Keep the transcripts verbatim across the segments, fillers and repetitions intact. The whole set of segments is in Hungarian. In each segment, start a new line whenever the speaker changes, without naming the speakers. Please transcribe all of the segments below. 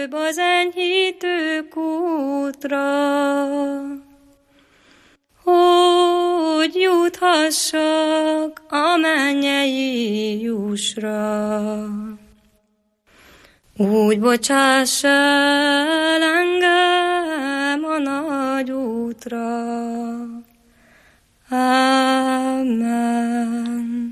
több az enyhítő kútra, hogy juthassak a mennyei jussra. Úgy bocsáss el engem a nagy útra. Amen.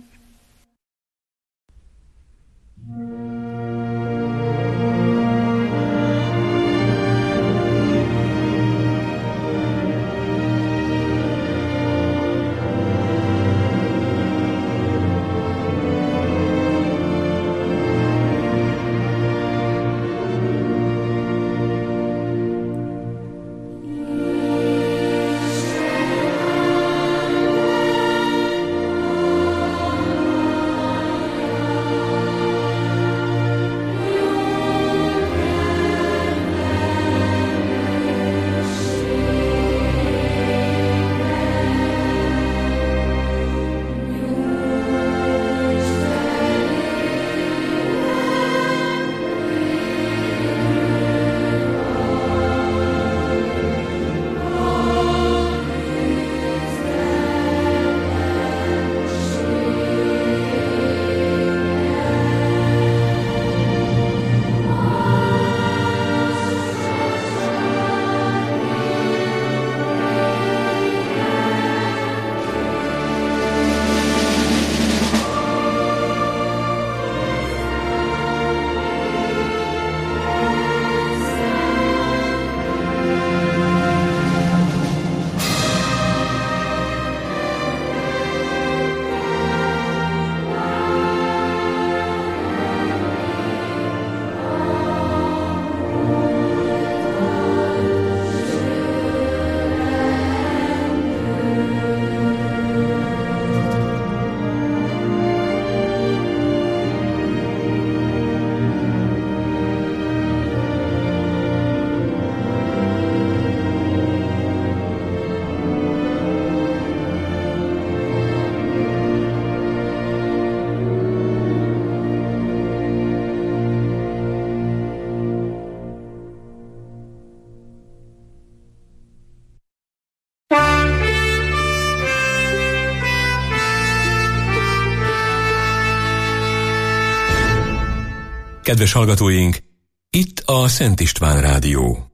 Kedves hallgatóink, itt a Szent István Rádió.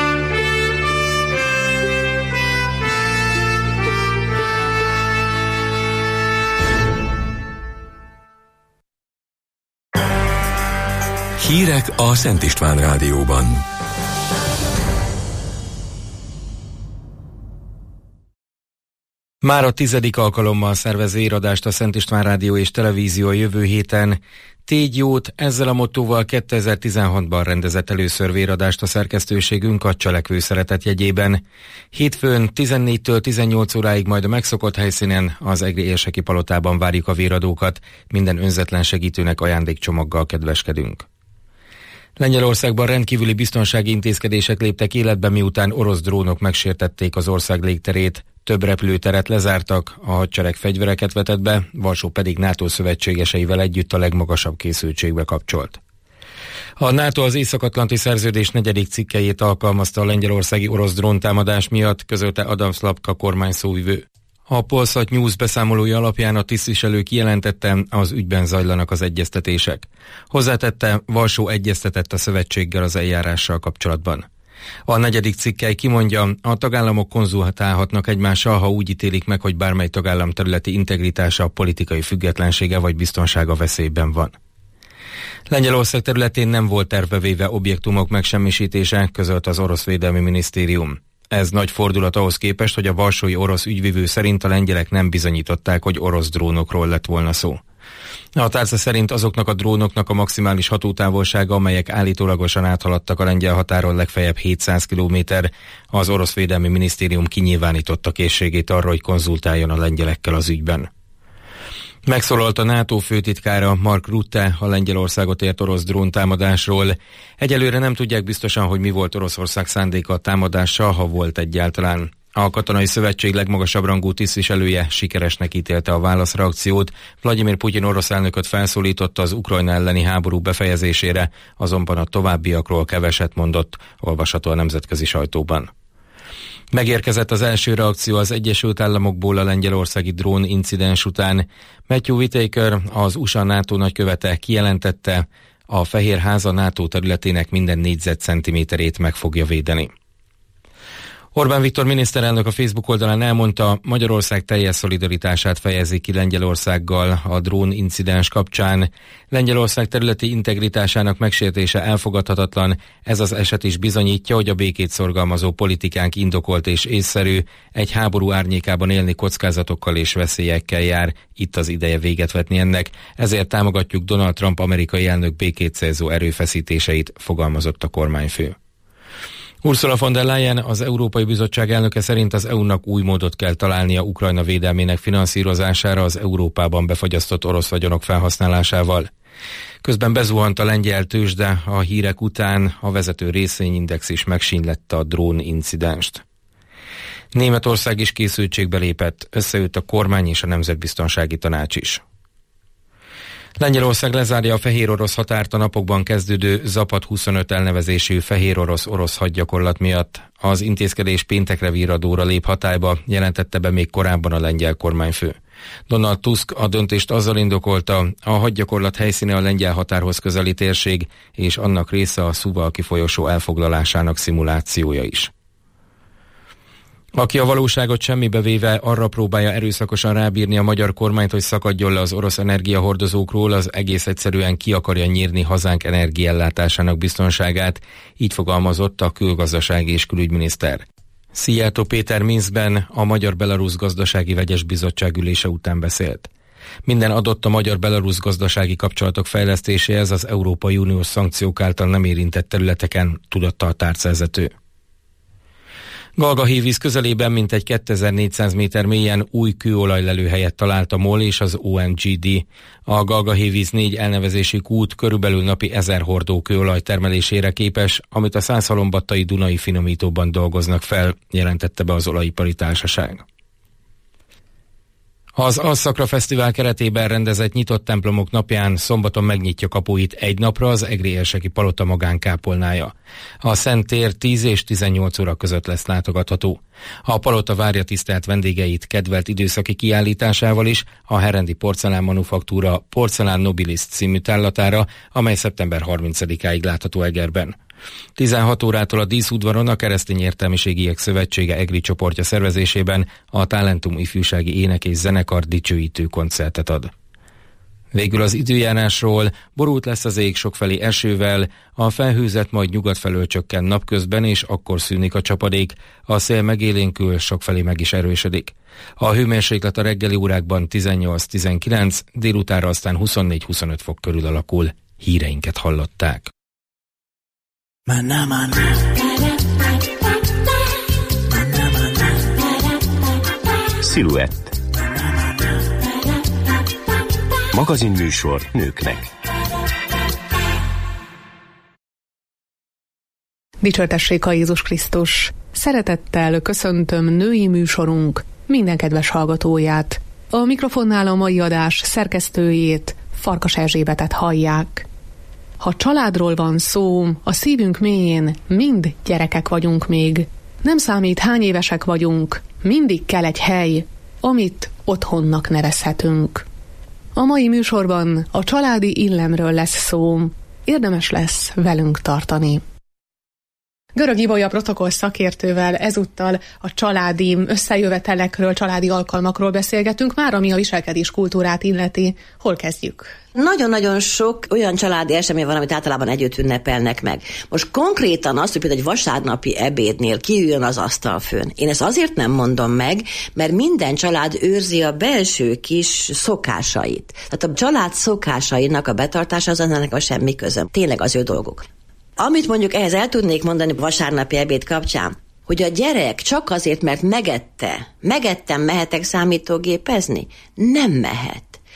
Hírek a Szent István Rádióban.
Már a tizedik alkalommal szervez véradást a Szent István Rádió és Televízió a jövő héten. Tégy jót, ezzel a mottóval kétezer-tizenhatban rendezett először véradást a szerkesztőségünk a Cselekvő Szeretet jegyében. Hétfőn tizennégytől tizennyolc óráig majd a megszokott helyszínen, az Egri érseki palotában várjuk a véradókat. Minden önzetlen segítőnek ajándékcsomaggal kedveskedünk. Lengyelországban rendkívüli biztonsági intézkedések léptek életbe, miután orosz drónok megsértették az ország légterét. Több repülőteret lezártak, a hadsereg fegyvereket vetett be, Varsó pedig NATO szövetségeseivel együtt a legmagasabb készültségbe kapcsolt. A NATO az Észak-Atlanti Szerződés negyedik cikkelyét alkalmazta a lengyelországi orosz dróntámadás miatt, közölte Adam Szlapka kormányszóvivő. A Polsat News beszámolója alapján a tisztviselő kijelentette, az ügyben zajlanak az egyeztetések. Hozzátette, Varsó egyeztetett a szövetséggel az eljárással kapcsolatban. A negyedik cikkely kimondja, a tagállamok konzultálhatnak egymással, ha úgy ítélik meg, hogy bármely tagállam területi integritása, politikai függetlensége vagy biztonsága veszélyben van. Lengyelország területén nem volt tervbe véve objektumok megsemmisítése, közölt az orosz védelmi minisztérium. Ez nagy fordulat ahhoz képest, hogy a varsói orosz ügyvivő szerint a lengyelek nem bizonyították, hogy orosz drónokról lett volna szó. A tárca szerint azoknak a drónoknak a maximális hatótávolsága, amelyek állítólagosan áthaladtak a lengyel határon, legfeljebb hétszáz kilométer. Az orosz védelmi minisztérium kinyilvánította készségét arra, hogy konzultáljon a lengyelekkel az ügyben. Megszólalt a NATO főtitkára, Mark Rutte, a Lengyelországot ért orosz dróntámadásról. Egyelőre nem tudják biztosan, hogy mi volt Oroszország szándéka a támadással, ha volt egyáltalán. A Katonai Szövetség legmagasabb rangú tisztviselője sikeresnek ítélte a válaszreakciót. Vladimir Putyin orosz elnököt felszólította az Ukrajna elleni háború befejezésére, azonban a továbbiakról keveset mondott, olvasható a nemzetközi sajtóban. Megérkezett az első reakció az Egyesült Államokból a lengyelországi drón incidens után. Matthew Whitaker, az u es á NATO nagykövete kijelentette, a Fehérház a NATO területének minden négyzetcentiméterét meg fogja védeni. Orbán Viktor miniszterelnök a Facebook oldalán elmondta, Magyarország teljes szolidaritását fejezi ki Lengyelországgal a drón incidens kapcsán. Lengyelország területi integritásának megsértése elfogadhatatlan, ez az eset is bizonyítja, hogy a békét szorgalmazó politikánk indokolt és észszerű, egy háború árnyékában élni kockázatokkal és veszélyekkel jár, itt az ideje véget vetni ennek, ezért támogatjuk Donald Trump amerikai elnök békét célzó erőfeszítéseit, fogalmazott a kormányfő. Ursula von der Leyen, az Európai Bizottság elnöke szerint az é u-nak új módot kell találnia Ukrajna védelmének finanszírozására az Európában befagyasztott orosz vagyonok felhasználásával. Közben bezuhant a lengyel tőzsde a hírek után, a vezető részvényindex is megsínylette a drón incidenst. Németország is készültségbe lépett, összeült a kormány és a Nemzetbiztonsági Tanács is. Lengyelország lezárja a fehér orosz határt a napokban kezdődő Zapad huszonöt elnevezésű fehér orosz-orosz hadgyakorlat miatt. Az intézkedés péntekre virradóra lép hatályba, jelentette be még korábban a lengyel kormányfő. Donald Tusk a döntést azzal indokolta, a hadgyakorlat helyszíne a lengyel határhoz közeli térség, és annak része a Suwałki folyosó elfoglalásának szimulációja is. Aki a valóságot semmibe véve arra próbálja erőszakosan rábírni a magyar kormányt, hogy szakadjon le az orosz energiahordozókról, az egész egyszerűen ki akarja nyírni hazánk energiaellátásának biztonságát, így fogalmazott a külgazdasági és külügyminiszter. Szijjártó Péter Minszkben a Magyar-Belarusz Gazdasági Vegyes Bizottság ülése után beszélt. Minden adott a magyar-belarusz gazdasági kapcsolatok fejlesztéséhez az Európai Uniós szankciók által nem érintett területeken, tudatta a tárcavezető. Galgahévíz közelében mintegy kétezer-négyszáz méter mélyen új kőolajlelőhelyet talált a MOL és az o em gé dé. A Galgahévíz négy elnevezési kút körülbelül napi ezer hordó kőolaj termelésére képes, amit a Százhalombattai Dunai finomítóban dolgoznak fel, jelentette be az olajipari társaság. Az Alszakra Fesztivál keretében rendezett nyitott templomok napján szombaton megnyitja kapuit egy napra az Egri-érseki Palota magánkápolnája. A Szent Tér tíz és tizennyolc óra között lesz látogatható. A palota várja tisztelt vendégeit kedvelt időszaki kiállításával is, a Herendi Porcelán Manufaktúra Porcelán Nobilis című tállatára, amely szeptember harmincadikáig látható Egerben. tizenhat órától a díszudvaron a Keresztény Értelmiségiek Szövetsége Egri csoportja szervezésében a Talentum ifjúsági ének és zenekar dicsőítő koncertet ad. Végül az időjárásról: borult lesz az ég sokfelé esővel, a felhőzet majd nyugat felől csökken napközben, és akkor szűnik a csapadék, a szél megélénkül, sokfelé meg is erősödik. A hőmérséklet a reggeli órákban tizennyolc-tizenkilenc, délutánra aztán huszonnégy-huszonöt fok körül alakul. Híreinket hallották. Maná, maná.
Sziluett. Magazinműsor nőknek.
Dicsértessék a Jézus Krisztus! Szeretettel köszöntöm női műsorunk minden kedves hallgatóját. A mikrofonnál a mai adás szerkesztőjét, Farkas Erzsébetet hallják. Ha családról van szó, a szívünk mélyén mind gyerekek vagyunk még. Nem számít, hány évesek vagyunk, mindig kell egy hely, amit otthonnak nevezhetünk. A mai műsorban a családi illemről lesz szó, érdemes lesz velünk tartani. Görög Ibolya protokoll szakértővel ezúttal a családi összejövetelekről, családi alkalmakról beszélgetünk, már ami a viselkedés kultúrát illeti. Hol kezdjük?
Nagyon-nagyon sok olyan családi esemény van, amit általában együtt ünnepelnek meg. Most konkrétan azt, hogy például egy vasárnapi ebédnél kiüljön az asztalfőn. Én ezt azért nem mondom meg, mert minden család őrzi a belső kis szokásait. Tehát a család szokásainak a betartása az ennek a semmi közöm. Tényleg az ő dolguk. Amit mondjuk ehhez el tudnék mondani vasárnapi ebéd kapcsán, hogy a gyerek csak azért, mert megette, megettem, mehetek számítógépezni? Nem mehet.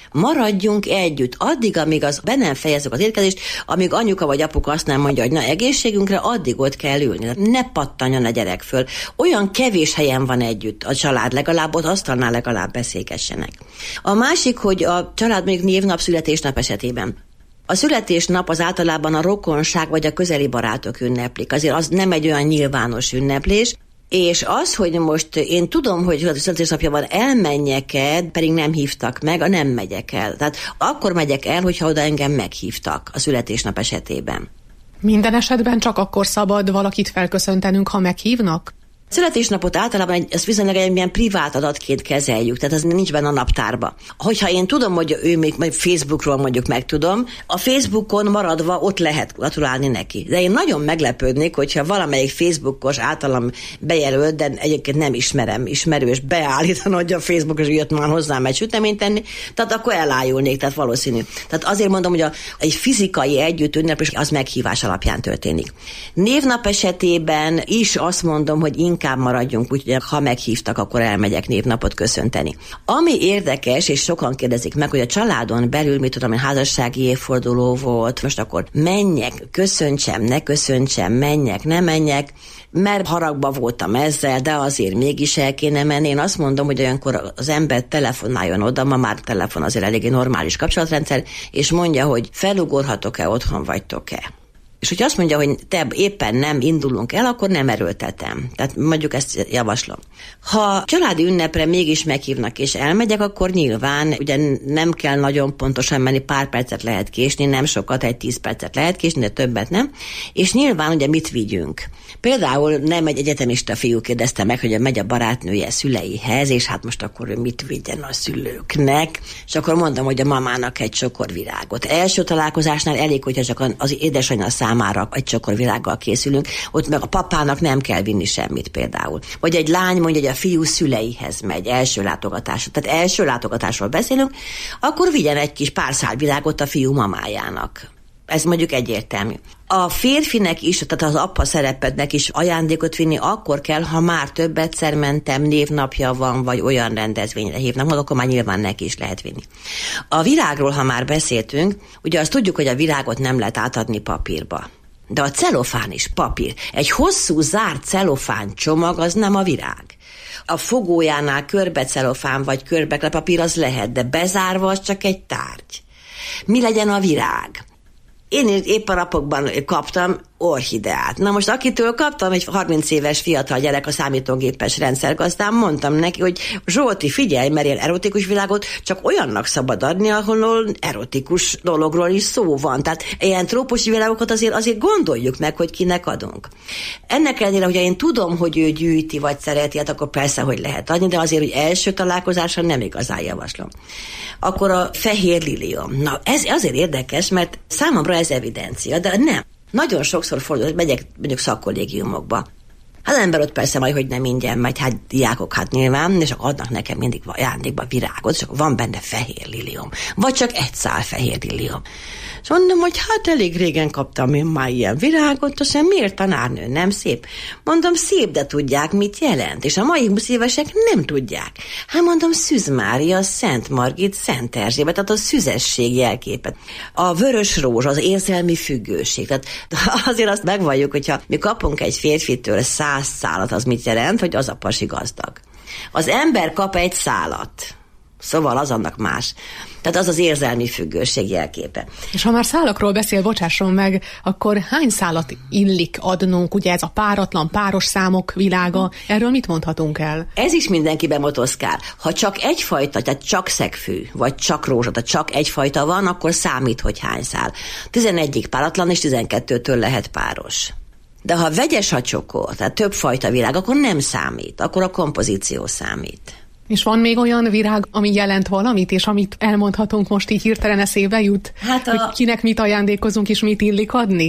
Maradjunk együtt, addig, amíg az be nem fejezzük az étkezést, amíg anyuka vagy apuka azt nem mondja, hogy na egészségünkre, addig ott kell ülni. Ne pattanjon a gyerek föl. Olyan kevés helyen van együtt a család, legalább ott asztalnál legalább beszélgessenek. A másik, hogy a család mondjuk névnap, születésnap esetében. A születésnap az általában a rokonság vagy a közeli barátok ünneplik. Azért az nem egy olyan nyilvános ünneplés, és az, hogy most én tudom, hogy a születésnapja van, elmenjek-e, pedig nem hívtak meg, a nem megyek el. Tehát akkor megyek el, hogyha oda engem meghívtak a születésnap esetében.
Minden esetben csak akkor szabad valakit felköszöntenünk, ha meghívnak?
Születésnapot általában egy, ezt viszonylag egy ilyen privát adatként kezeljük, tehát ez nincs benne a naptárba. Hogyha én tudom, hogy ő még majd Facebookról mondjuk megtudom, a Facebookon maradva ott lehet gratulálni neki. De én nagyon meglepődnék, hogyha valamelyik Facebookos általam bejelölt, de egyébként nem ismerem, ismerős beállítani, hogy a Facebookos jött már hozzám egy süteményt tenni, tehát akkor elájulnék, tehát valószínű. Tehát azért mondom, hogy a, egy fizikai együtt ünneplés az meghívás alapján történik. Névnap esetében is azt mondom, hogy inkább maradjunk, úgyhogy ha meghívtak, akkor elmegyek névnapot köszönteni. Ami érdekes, és sokan kérdezik meg, hogy a családon belül, mit tudom, házassági évforduló volt, most akkor menjek, köszöntsem, ne köszöntsem, menjek, ne menjek, mert haragba voltam ezzel, de azért mégis el kéne menni. Én azt mondom, hogy olyankor az ember telefonáljon oda, ma már telefon azért eléggé normális kapcsolatrendszer, és mondja, hogy felugorhatok-e, otthon vagytok-e. És hogyha azt mondja, hogy te éppen nem indulunk el, akkor nem erőltetem. Tehát mondjuk ezt javaslom. Ha családi ünnepre mégis meghívnak és elmegyek, akkor nyilván ugye nem kell nagyon pontosan menni, pár percet lehet késni, nem sokat, egy tíz percet lehet késni, de többet nem. És nyilván ugye mit vigyünk. Például nem egy egyetemista fiú kérdezte meg, hogy megy a barátnője szüleihez, és hát most akkor ő mit vigyen a szülőknek. És akkor mondom, hogy a mamának egy csokor virágot. Első találkozásnál elég, hogyha csak az édesanyja számára egy csokor virággal készülünk, ott meg a papának nem kell vinni semmit például. Vagy egy lány mondja, hogy a fiú szüleihez megy, első látogatásra. Tehát első látogatásról beszélünk, akkor vigyen egy kis pár szál virágot a fiú mamájának. Ez mondjuk egyértelmű. A férfinek is, tehát az apa szerepednek is ajándékot vinni akkor kell, ha már több egyszer mentem, névnapja van, vagy olyan rendezvényre hívnak, akkor már nyilván neki is lehet vinni. A virágról, ha már beszéltünk, ugye azt tudjuk, hogy a virágot nem lehet átadni papírba. De a celofán is papír. Egy hosszú zárt celofán csomag az nem a virág. A fogójánál körbe celofán vagy körbekle papír az lehet, de bezárva az csak egy tárgy. Mi legyen a virág? Én épp a napokban kaptam orchideát. Na most akitől kaptam, egy harminc éves fiatal gyerek a számítógépes rendszergazdán, mondtam neki, hogy Zsolti, figyelj, mert ilyen erotikus világot csak olyannak szabad adni, ahol erotikus dologról is szó van. Tehát ilyen trópusi világokat azért, azért gondoljuk meg, hogy kinek adunk. Ennek ellenére, hogyha én tudom, hogy ő gyűjti vagy szereti, hát akkor persze, hogy lehet adni, de azért, hogy első találkozásra nem igazán javaslom. Akkor a fehér lilium. Na, ez azért érdekes, mert számomra ez evidencia, de nem. Nagyon sokszor fordul, hogy megyek mondjuk szakkollégiumokba. Hát az ember ott persze majd, hogy nem ingyen megy, hát diákok hát nyilván, és adnak nekem mindig ajándékba virágot, és akkor van benne fehér lilium. Vagy csak egy szál fehér lilium. És mondom, hogy hát elég régen kaptam én már ilyen virágot, azt mondja, miért tanárnő, nem szép? Mondom, szép, de tudják, mit jelent. És a mai húsz évesek nem tudják. Hát mondom, Szűz Mária, Szent Margit, Szent Erzsébet, tehát a szüzesség jelképet. A vörös rózs, az érzelmi függőség. Tehát azért azt megvalljuk, hogyha mi kapunk egy férfitől száz szálat, az mit jelent, hogy az a pasi gazdag. Az ember kap egy szálat. Szóval az annak más. Tehát az az érzelmi függőség jelképe.
És ha már szálakról beszél, bocsásson meg, akkor hány szálat illik adnunk, ugye ez a páratlan, páros számok világa, erről mit mondhatunk el?
Ez is mindenkiben motoszkál. Ha csak egyfajta, tehát csak szegfű, vagy csak rózsa, tehát csak egyfajta van, akkor számít, hogy hány szál. tizenegyig páratlan, és tizenkettőtől lehet páros. De ha vegyes a csokor, tehát többfajta virág, akkor nem számít, akkor a kompozíció számít.
És van még olyan virág, ami jelent valamit, és amit elmondhatunk most így hirtelen eszébe jut? Hát a... hogy kinek mit ajándékozunk, és mit illik adni?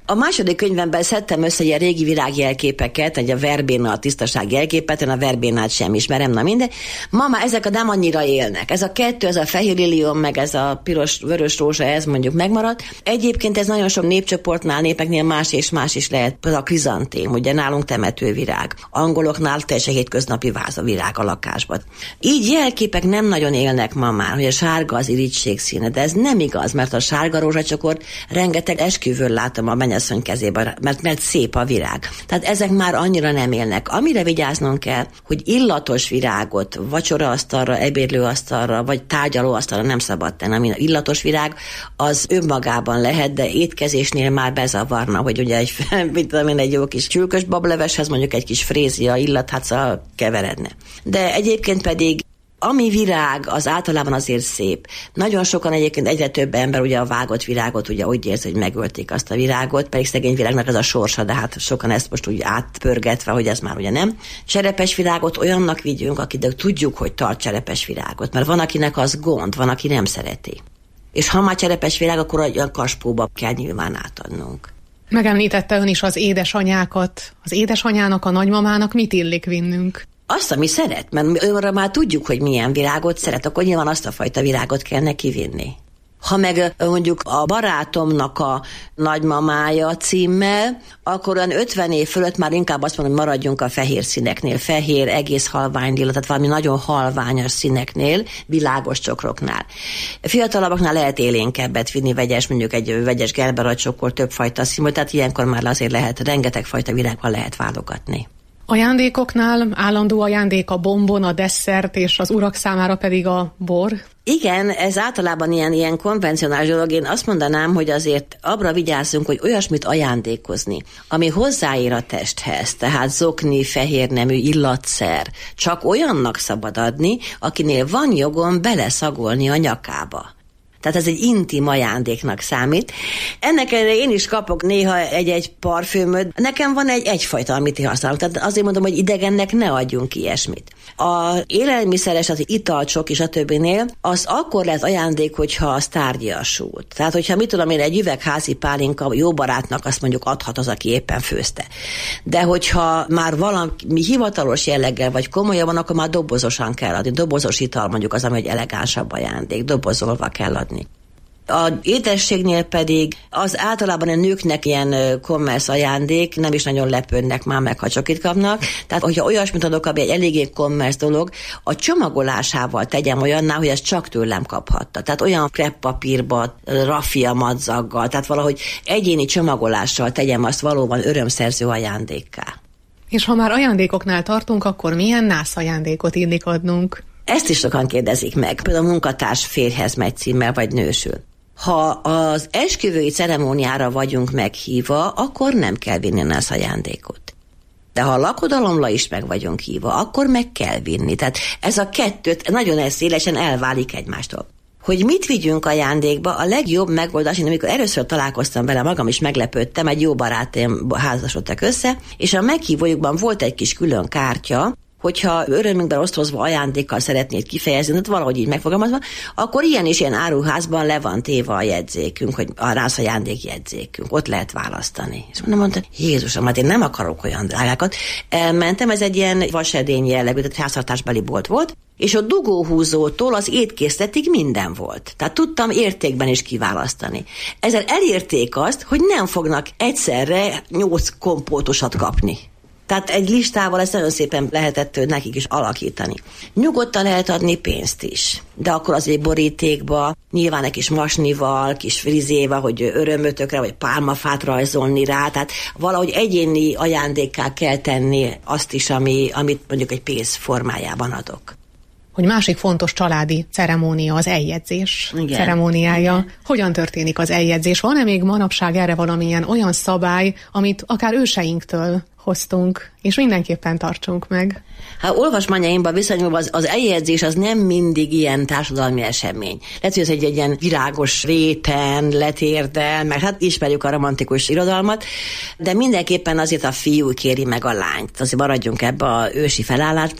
A második könyvemben szedtem össze egy régi virágjelképeket, egy a verbéna, a tisztaság jelképet, én a verbénát sem ismerem, na minden. Ma már ezek a nem annyira élnek. Ez a kettő, ez a fehér lilium, meg ez a piros, vörös rózsa, ez mondjuk megmaradt. Egyébként ez nagyon sok népcsoportnál, népeknél más és más is lehet. Például a krizantém, ugye nálunk temetővirág. Angoloknál teljesen hétköznapi vázavirág a lakásban. Így jelképek nem nagyon élnek ma már, hogy a sárga az irigység színe, de ez nem igaz, mert a sárga rózsacsokor rengeteg esküvőn látom a mennyasszony kezében, mert, mert szép a virág. Tehát ezek már annyira nem élnek. Amire vigyáznunk kell, hogy illatos virágot vacsoraasztalra, ebédlőasztalra, vagy tárgyalóasztalra nem szabad tenni. Ami illatos virág, az önmagában lehet, de étkezésnél már bezavarna, hogy ugye egy, mit tudom én, egy jó kis csülkös bableveshez mondjuk egy kis frézia illat, hát szóval keveredne. De egyébként pedig ami virág, az általában azért szép. Nagyon sokan egyébként egyre több ember ugye a vágott virágot ugye úgy érzi, hogy megölték azt a virágot, pedig szegény virágnak az a sorsa, de hát sokan ezt most úgy átpörgetve, hogy ez már ugye nem. Cserepes virágot olyannak vigyünk, akik tudjuk, hogy tart cserepes virágot, mert van, akinek az gond, van, aki nem szereti. És ha már cserepes virág, akkor olyan kaspóba kell nyilván átadnunk.
Megemlítette ön is az édesanyákat. Az édesanyának, a nagymamának mit illik vinnünk?
Azt, ami szeret, mert önre már tudjuk, hogy milyen virágot szeret, akkor nyilván azt a fajta virágot kell neki vinni. Ha meg mondjuk a barátomnak a nagymamája címmel, akkor olyan ötven év fölött már inkább azt mondom, hogy maradjunk a fehér színeknél, fehér, egész halvány lila, tehát valami nagyon halványos színeknél, világos csokroknál. Fiatalabbaknál lehet élénkebbet vinni, vegyes, mondjuk egy vegyes gerberacsokor többfajta színből, tehát ilyenkor már azért lehet, rengeteg fajta virágban lehet válogatni.
Ajándékoknál állandó ajándék a bombon, a desszert, és az urak számára pedig a bor?
Igen, ez általában ilyen, ilyen konvencionális dolog. Én azt mondanám, hogy azért abra vigyázzunk, hogy olyasmit ajándékozni, ami hozzáér a testhez, tehát zokni, fehérnemű, illatszer, csak olyannak szabad adni, akinél van jogom beleszagolni a nyakába. Tehát ez egy intim ajándéknak számít. Ennek én is kapok néha egy-egy parfümöt. Nekem van egy egyfajta, amit én használok. Tehát azért mondom, hogy idegennek ne adjunk ilyesmit. A élelmiszeres, az italcsok és a többinél, az akkor lehet ajándék, hogyha az tárgyasult. Tehát, hogyha mit tudom én, egy üvegházi pálinka jó barátnak azt mondjuk adhat az, aki éppen főzte. De hogyha már valami hivatalos jelleggel vagy komolyabban, akkor már dobozosan kell adni. Dobozos ital mondjuk az, ami egy elegánsabb ajándék. Dobozolva kell adni. A édességnél pedig az általában a nőknek ilyen commerce ajándék, nem is nagyon lepődnek már meg, ha csak itt kapnak. Tehát, hogyha olyasmit adok, ami egy eléggé commerce dolog, a csomagolásával tegyem olyanná, hogy ezt csak tőlem kaphatta. Tehát olyan kreppapírba, raffia madzaggal, tehát valahogy egyéni csomagolással tegyem azt valóban örömszerző ajándékká.
És ha már ajándékoknál tartunk, akkor milyen nász ajándékot illik adnunk?
Ezt is sokan kérdezik meg. Például a munkatárs férjhez megy címmel, vagy nősül. Ha az esküvői ceremóniára vagyunk meghívva, akkor nem kell vinni nász ajándékot. De ha a lakodalomra is meg vagyunk hívva, akkor meg kell vinni. Tehát ez a kettőt nagyon szélesen elválik egymástól. Hogy mit vigyünk ajándékba, a legjobb megoldás, én amikor először találkoztam vele, magam is meglepődtem, egy jó barátém házasodtak össze, és a meghívójukban volt egy kis külön kártya, hogyha örömünkben osztozva ajándékkal szeretnéd kifejezni, tehát valahogy így megfogalmazva, akkor ilyen és ilyen áruházban le van téve a jegyzékünk, hogy a nász ajándék jegyzékünk, ott lehet választani. És mondom, mondta, Jézusom, hát én nem akarok olyan drágákat. Elmentem, ez egy ilyen vasedény jellegű, tehát háztartásbeli bolt volt, és a dugóhúzótól az étkészletig minden volt. Tehát tudtam értékben is kiválasztani. Ezzel elérték azt, hogy nem fognak egyszerre nyolc kompótosat kapni. Tehát egy listával ezt nagyon szépen lehetett nekik is alakítani. Nyugodtan lehet adni pénzt is, de akkor azért borítékba, nyilván egy kis masnival, kis frizével, hogy örömötökre, vagy pálmafát rajzolni rá, tehát valahogy egyéni ajándékká kell tenni azt is, ami, amit mondjuk egy pénz formájában adok.
Hogy másik fontos családi ceremónia az eljegyzés Igen. ceremóniája. Igen. Hogyan történik az eljegyzés? Van-e még manapság erre valamilyen olyan szabály, amit akár őseinktől hoztunk, és mindenképpen tartsunk meg?
Hát olvasmányaimban viszonyulva az, az eljegyzés az nem mindig ilyen társadalmi esemény. Lehet, hogy ez egy, egy ilyen virágos réten, letérdel, mert hát ismerjük a romantikus irodalmat, de mindenképpen azért a fiú kéri meg a lányt. Azért maradjunk ebbe a ősi felállásban.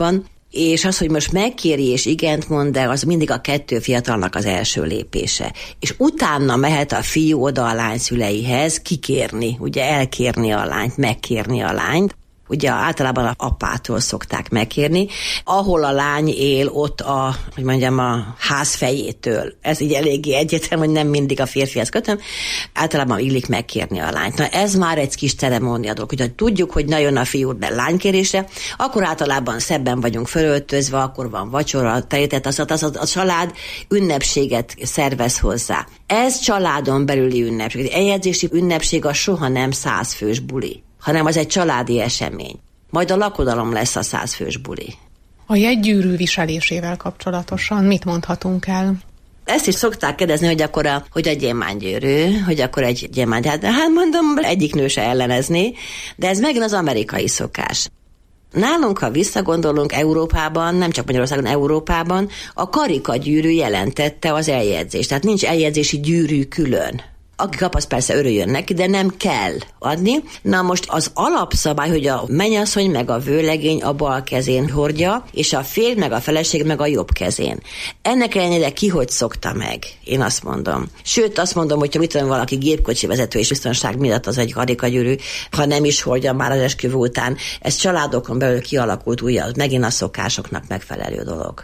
És az, hogy most megkéri és igent mond, de az mindig a kettő fiatalnak az első lépése. És utána mehet a fiú oda a lány szüleihez kikérni, ugye elkérni a lányt, megkérni a lányt. Ugye általában a apától szokták megkérni, ahol a lány él, ott a, hogy mondjam, a ház fejétől. Ez így eléggé egyértelmű, hogy nem mindig a férfihez kötöm, általában illik megkérni a lányt. Na ez már egy kis ceremónia dolog, hogyha tudjuk, hogy nagyon a fiú be lánykérésre, akkor általában szebben vagyunk fölöltözve, akkor van vacsora, terítet, az, az, az a család ünnepséget szervez hozzá. Ez családon belüli ünnepség. Egy eljegyzési ünnepség az soha nem százfős buli, hanem az egy családi esemény. Majd a lakodalom lesz a százfős buli.
A jegygyűrű viselésével kapcsolatosan mit mondhatunk el?
Ezt is szokták kérdezni, hogy akkor a, hogy a gyémánygyűrű, hogy akkor egy gyémány. Hát, hát mondom, egyik nő se ellenezni, de ez megint az amerikai szokás. Nálunk, ha visszagondolunk Európában, nem csak Magyarországon, Európában, a karikagyűrű jelentette az eljegyzést. Tehát nincs eljegyzési gyűrű külön. Aki kap, az persze örüljön neki, de nem kell adni. Na most az alapszabály, hogy a mennyasszony meg a vőlegény a bal kezén hordja, és a férj meg a feleség meg a jobb kezén. Ennek ellenére ki hogy szokta meg? Én azt mondom. Sőt, azt mondom, hogyha mit tudom, valaki gépkocsi vezető és biztonság miatt az egy karikagyűrű, ha nem is hordja már az esküvő után, ez családokon belül kialakult újra, megint a szokásoknak megfelelő dolog.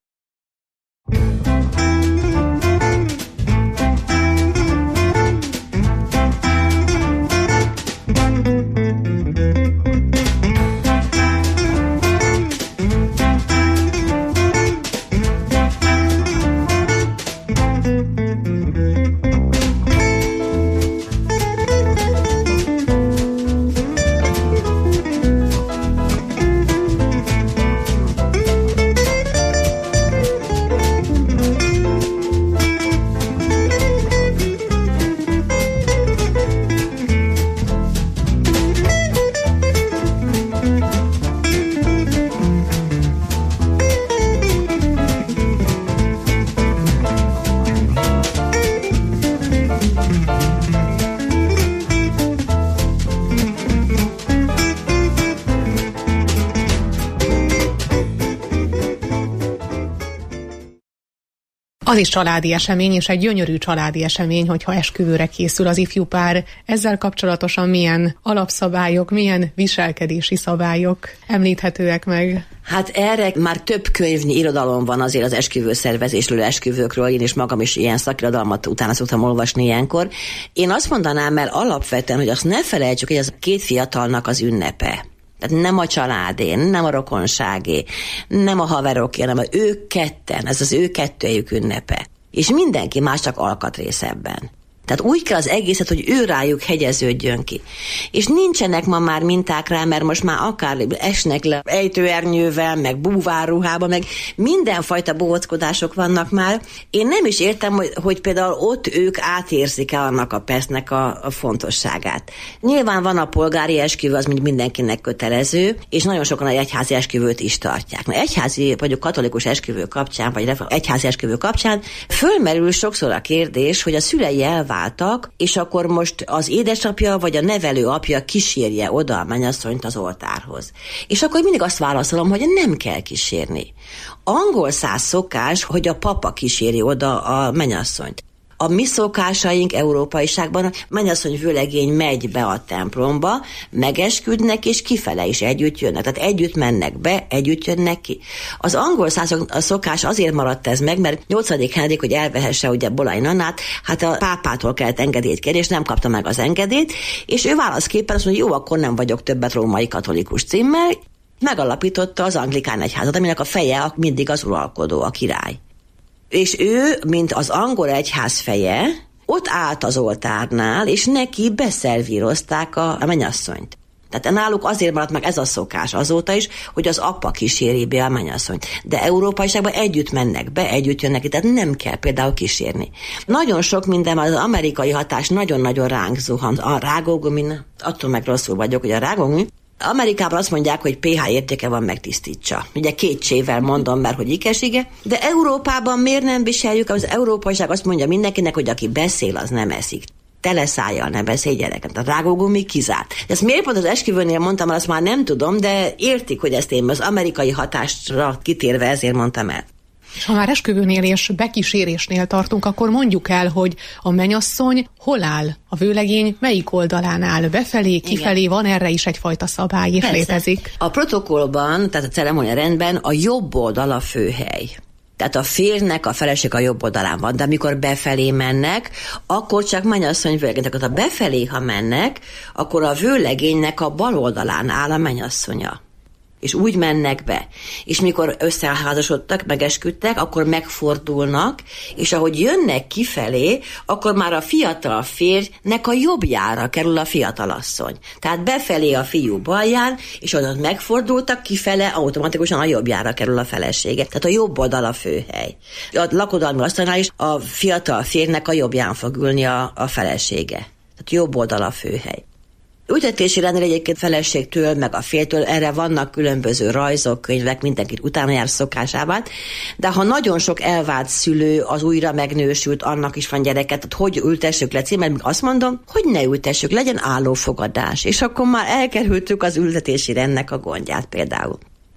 Az is családi esemény, és egy gyönyörű családi esemény, hogyha esküvőre készül az ifjú pár. Ezzel kapcsolatosan milyen alapszabályok, milyen viselkedési szabályok említhetőek meg?
Hát erre már több könyvnyi irodalom van azért az esküvőszervezésről, esküvőkről, én is magam is ilyen szakirodalmat utána szoktam olvasni ilyenkor. Én azt mondanám el alapvetően, hogy azt ne felejtsük, hogy az két fiatalnak az ünnepe. Tehát nem a családé, nem a rokonságé, nem a haveroké, hanem a ők ketten, ez az ő kettőjük ünnepe. És mindenki más csak alkatrész ebben. Tehát úgy kell az egészet, hogy ő rájuk hegyeződjön ki. És nincsenek ma már minták rá, mert most már akár esnek le ejtőernyővel, meg búvárruhában, meg mindenfajta bohóckodások vannak már. Én nem is értem, hogy, hogy például ott ők átérzik-e annak a percnek a, a fontosságát. Nyilván van a polgári esküvő, az mindenkinek kötelező, és nagyon sokan egy egyházi esküvőt is tartják. Na, egyházi, vagy katolikus esküvő kapcsán, vagy egyházi esküvő kapcsán fölmerül sokszor a kérdés, hogy a szülei elváltak, és akkor most az édesapja vagy a nevelő apja kísérje oda a mennyasszonyt az oltárhoz. És akkor mindig azt válaszolom, hogy nem kell kísérni. Angol száz szokás, hogy a papa kíséri oda a mennyasszonyt. A mi szokásaink európaiságban a mennyasszony vőlegény megy be a templomba, megesküdnek, és kifele is együtt jönnek. Tehát együtt mennek be, együtt jönnek ki. Az angol százok a szokás azért maradt ez meg, mert nyolcadik Henrik, hogy elvehesse ugye Bolai Nannát, hát a pápától kellett engedélyt kérni, és nem kapta meg az engedélyt, és ő válaszképpen azt mondja, jó, akkor nem vagyok többet római katolikus címmel, megalapította az anglikán egyházat, aminek a feje mindig az uralkodó, a király. És ő, mint az angol egyház feje, ott állt az oltárnál, és neki beszervírozták a, a mennyasszonyt. Tehát náluk azért maradt meg ez a szokás azóta is, hogy az apa kíséri be a mennyasszonyt. De európaiságban együtt mennek be, együtt jönnek ki, tehát nem kell például kísérni. Nagyon sok minden, az amerikai hatás nagyon-nagyon ránk zuhan. A rágógumin, attól meg rosszul vagyok, hogy a rágógumi, Amerikában azt mondják, hogy pé há értéke van, megtisztítsa. Ugye kétségvel mondom, mert hogy ikesige, de Európában miért nem viseljük? Az európaiság azt mondja mindenkinek, hogy aki beszél, az nem eszik. teleszájjal ne beszélj gyereket. A rágógumi kizárt. Ezt miért pont az esküvőnél mondtam, azt már nem tudom, de értik, hogy ezt én az amerikai hatásra kitérve ezért mondtam el.
És ha már esküvőnél és bekísérésnél tartunk, akkor mondjuk el, hogy a mennyasszony hol áll? A vőlegény melyik oldalán áll? Befelé, kifelé? Igen. Van erre is egyfajta szabály, és Persze. létezik?
A protokollban, tehát a ceremónia rendben a jobb oldal a főhely. Tehát a férjnek a feleség a jobb oldalán van, de amikor befelé mennek, akkor csak mennyasszony vőlegény. Tehát ha befelé, ha mennek, akkor a vőlegénynek a bal oldalán áll a mennyasszonya. És úgy mennek be. És mikor összeházasodtak, megesküdtek, akkor megfordulnak, és ahogy jönnek kifelé, akkor már a fiatal férjnek a jobbjára kerül a fiatalasszony. Tehát befelé a fiú balján, és onnan megfordultak, kifele automatikusan a jobbjára kerül a felesége. Tehát a jobb oldal a főhely. A lakodalmi asztalnál is a fiatal férjnek a jobbján fog ülni a, a felesége. Tehát jobb oldal a főhely. Ültetési rendnél egyébként feleségtől, meg a férjtől erre vannak különböző rajzok, könyvek, mindenkit utána jár szokásában, de ha nagyon sok elvált szülő az újra megnősült, annak is van gyereket, tehát hogy ültessük le címet, azt mondom, hogy ne ültessük, legyen állófogadás, és akkor már elkerültük az ültetési rendnek a gondját például.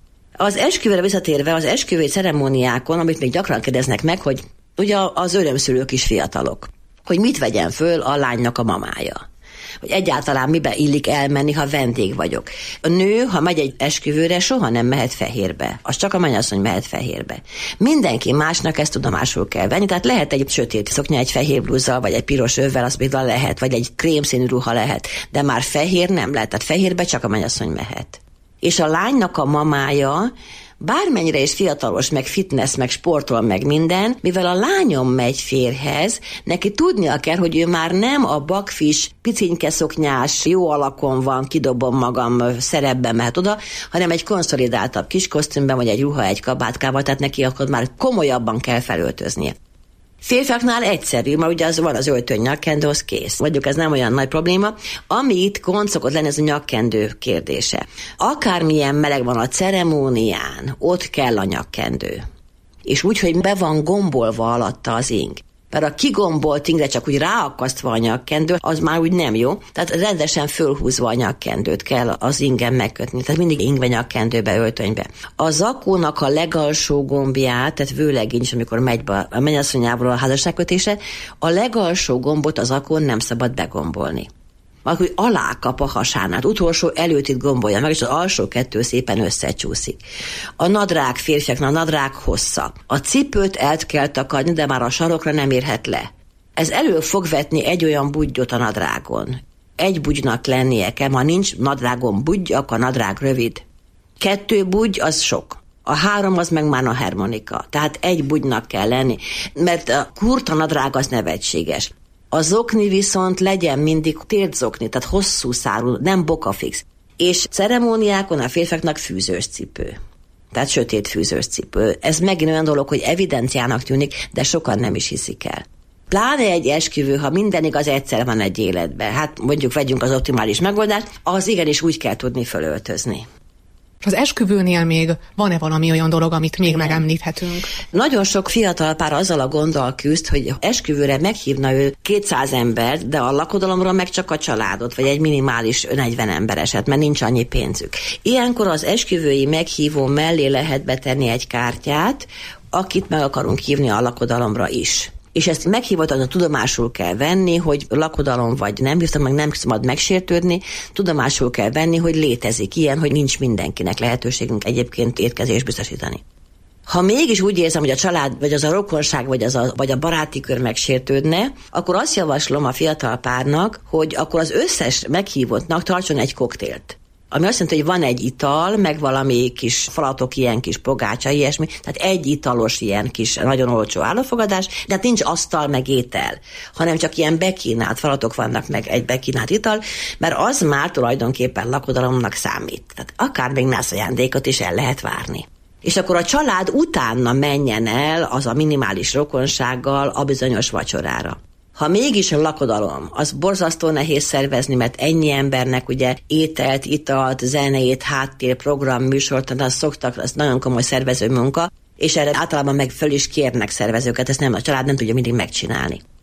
Az esküvőre visszatérve, az esküvői ceremóniákon, amit még gyakran kérdeznek meg, hogy ugye az örömszülők is fiatalok, hogy mit vegyen föl a lánynak a mamája. Hogy egyáltalán mibe illik elmenni, ha vendég vagyok. A nő, ha megy egy esküvőre, soha nem mehet fehérbe. Az csak a mennyasszony mehet fehérbe. Mindenki másnak ezt tudomásul kell venni, tehát lehet egy sötét szoknya, egy fehér blúzzal, vagy egy piros övvel, az például lehet, vagy egy krémszínű ruha lehet, de már fehér nem lehet, tehát fehérbe csak a mennyasszony mehet. És a lánynak a mamája bármennyire is fiatalos, meg fitness, meg sportol, meg minden, mivel a lányom megy férjhez, neki tudnia kell, hogy ő már nem a bakfis, picinke szoknyás, jó alakon van, kidobom magam, szerepben mehet oda, hanem egy konszolidáltabb kis kosztümben, vagy egy ruha, egy kabátkával, tehát neki akkor már komolyabban kell felöltöznie. Férfiaknál egyszerű, mert ugye az van az öltöny, nyakkendő, az kész. Mondjuk ez nem olyan nagy probléma. Ami itt gond szokott lenni, ez a nyakkendő kérdése. Akármilyen meleg van a ceremónián, ott kell a nyakkendő. És úgy, hogy be van gombolva alatta az ing. Mert a kigombolt ingre csak úgy ráakasztva a nyakkendő, az már úgy nem jó. Tehát rendesen fölhúzva a nyakkendőt kell az ingen megkötni. Tehát mindig ingve, nyakkendőbe, öltönybe. A zakónak a legalsó gombját, tehát vőlegény is, amikor megy be a mennyasszonyából a házasságkötése, a legalsó gombot az zakón nem szabad begombolni. Majd, hogy alá kap a hasánát, utolsó előttit gombolja meg, és az alsó kettő szépen összecsúszik. A nadrág férfiaknak, a nadrág hossza. A cipőt el kell takadni, de már a sarokra nem érhet le. Ez elő fog vetni egy olyan budgyot a nadrágon. Egy budgynak lennie kell, ha nincs nadrágon budgy, akkor a nadrág rövid. Kettő budgy, az sok. A három az meg már a harmonika. Tehát egy budgynak kell lenni, mert a kurta nadrág az nevetséges. A zokni viszont legyen mindig térzokni, tehát hosszú szárú, nem bokafix. És ceremóniákon a férfiaknak fűzős cipő. Tehát sötét fűzős cipő. Ez megint olyan dolog, hogy evidenciának tűnik, de sokan nem is hiszik el. Pláne egy esküvő, ha minden igaz, egyszer van egy életben. Hát mondjuk vegyünk az optimális megoldást, az igenis úgy kell tudni fölöltözni.
Az esküvőnél még van-e valami olyan dolog, amit még Igen. megemlíthetünk?
Nagyon sok fiatal pár azzal a gonddal küzd, hogy esküvőre meghívna ő kétszáz embert, de a lakodalomra meg csak a családot, vagy egy minimális negyven embereset, mert nincs annyi pénzük. Ilyenkor az esküvői meghívó mellé lehet betenni egy kártyát, akit meg akarunk hívni a lakodalomra is. És ezt meghívottan tudomásul kell venni, hogy lakodalom vagy nem, viszont meg nem szabad megsértődni, tudomásul kell venni, hogy létezik ilyen, hogy nincs mindenkinek lehetőségünk egyébként étkezést biztosítani. Ha mégis úgy érzem, hogy a család, vagy az a rokonság, vagy, az a, vagy a baráti kör megsértődne, akkor azt javaslom a fiatal párnak, hogy akkor az összes meghívottnak tartson egy koktélt. Ami azt jelenti, hogy van egy ital, meg valami kis falatok, ilyen kis pogácsa, ilyesmi, tehát egy italos ilyen kis, nagyon olcsó állófogadás, de hát nincs asztal, meg étel, hanem csak ilyen bekínált falatok vannak, meg egy bekínált ital, mert az már tulajdonképpen lakodalomnak számít. Tehát akár még nász ajándékot is el lehet várni. És akkor a család utána menjen el az a minimális rokonsággal a bizonyos vacsorára. Ha mégis a lakodalom, az borzasztó nehéz szervezni, mert ennyi embernek ugye ételt, italt, zenét, háttér, program, műsort, de azt szoktak, az nagyon komoly szervező munka, és erre általában meg föl is kérnek szervezőket, ezt nem a család nem tudja mindig megcsinálni.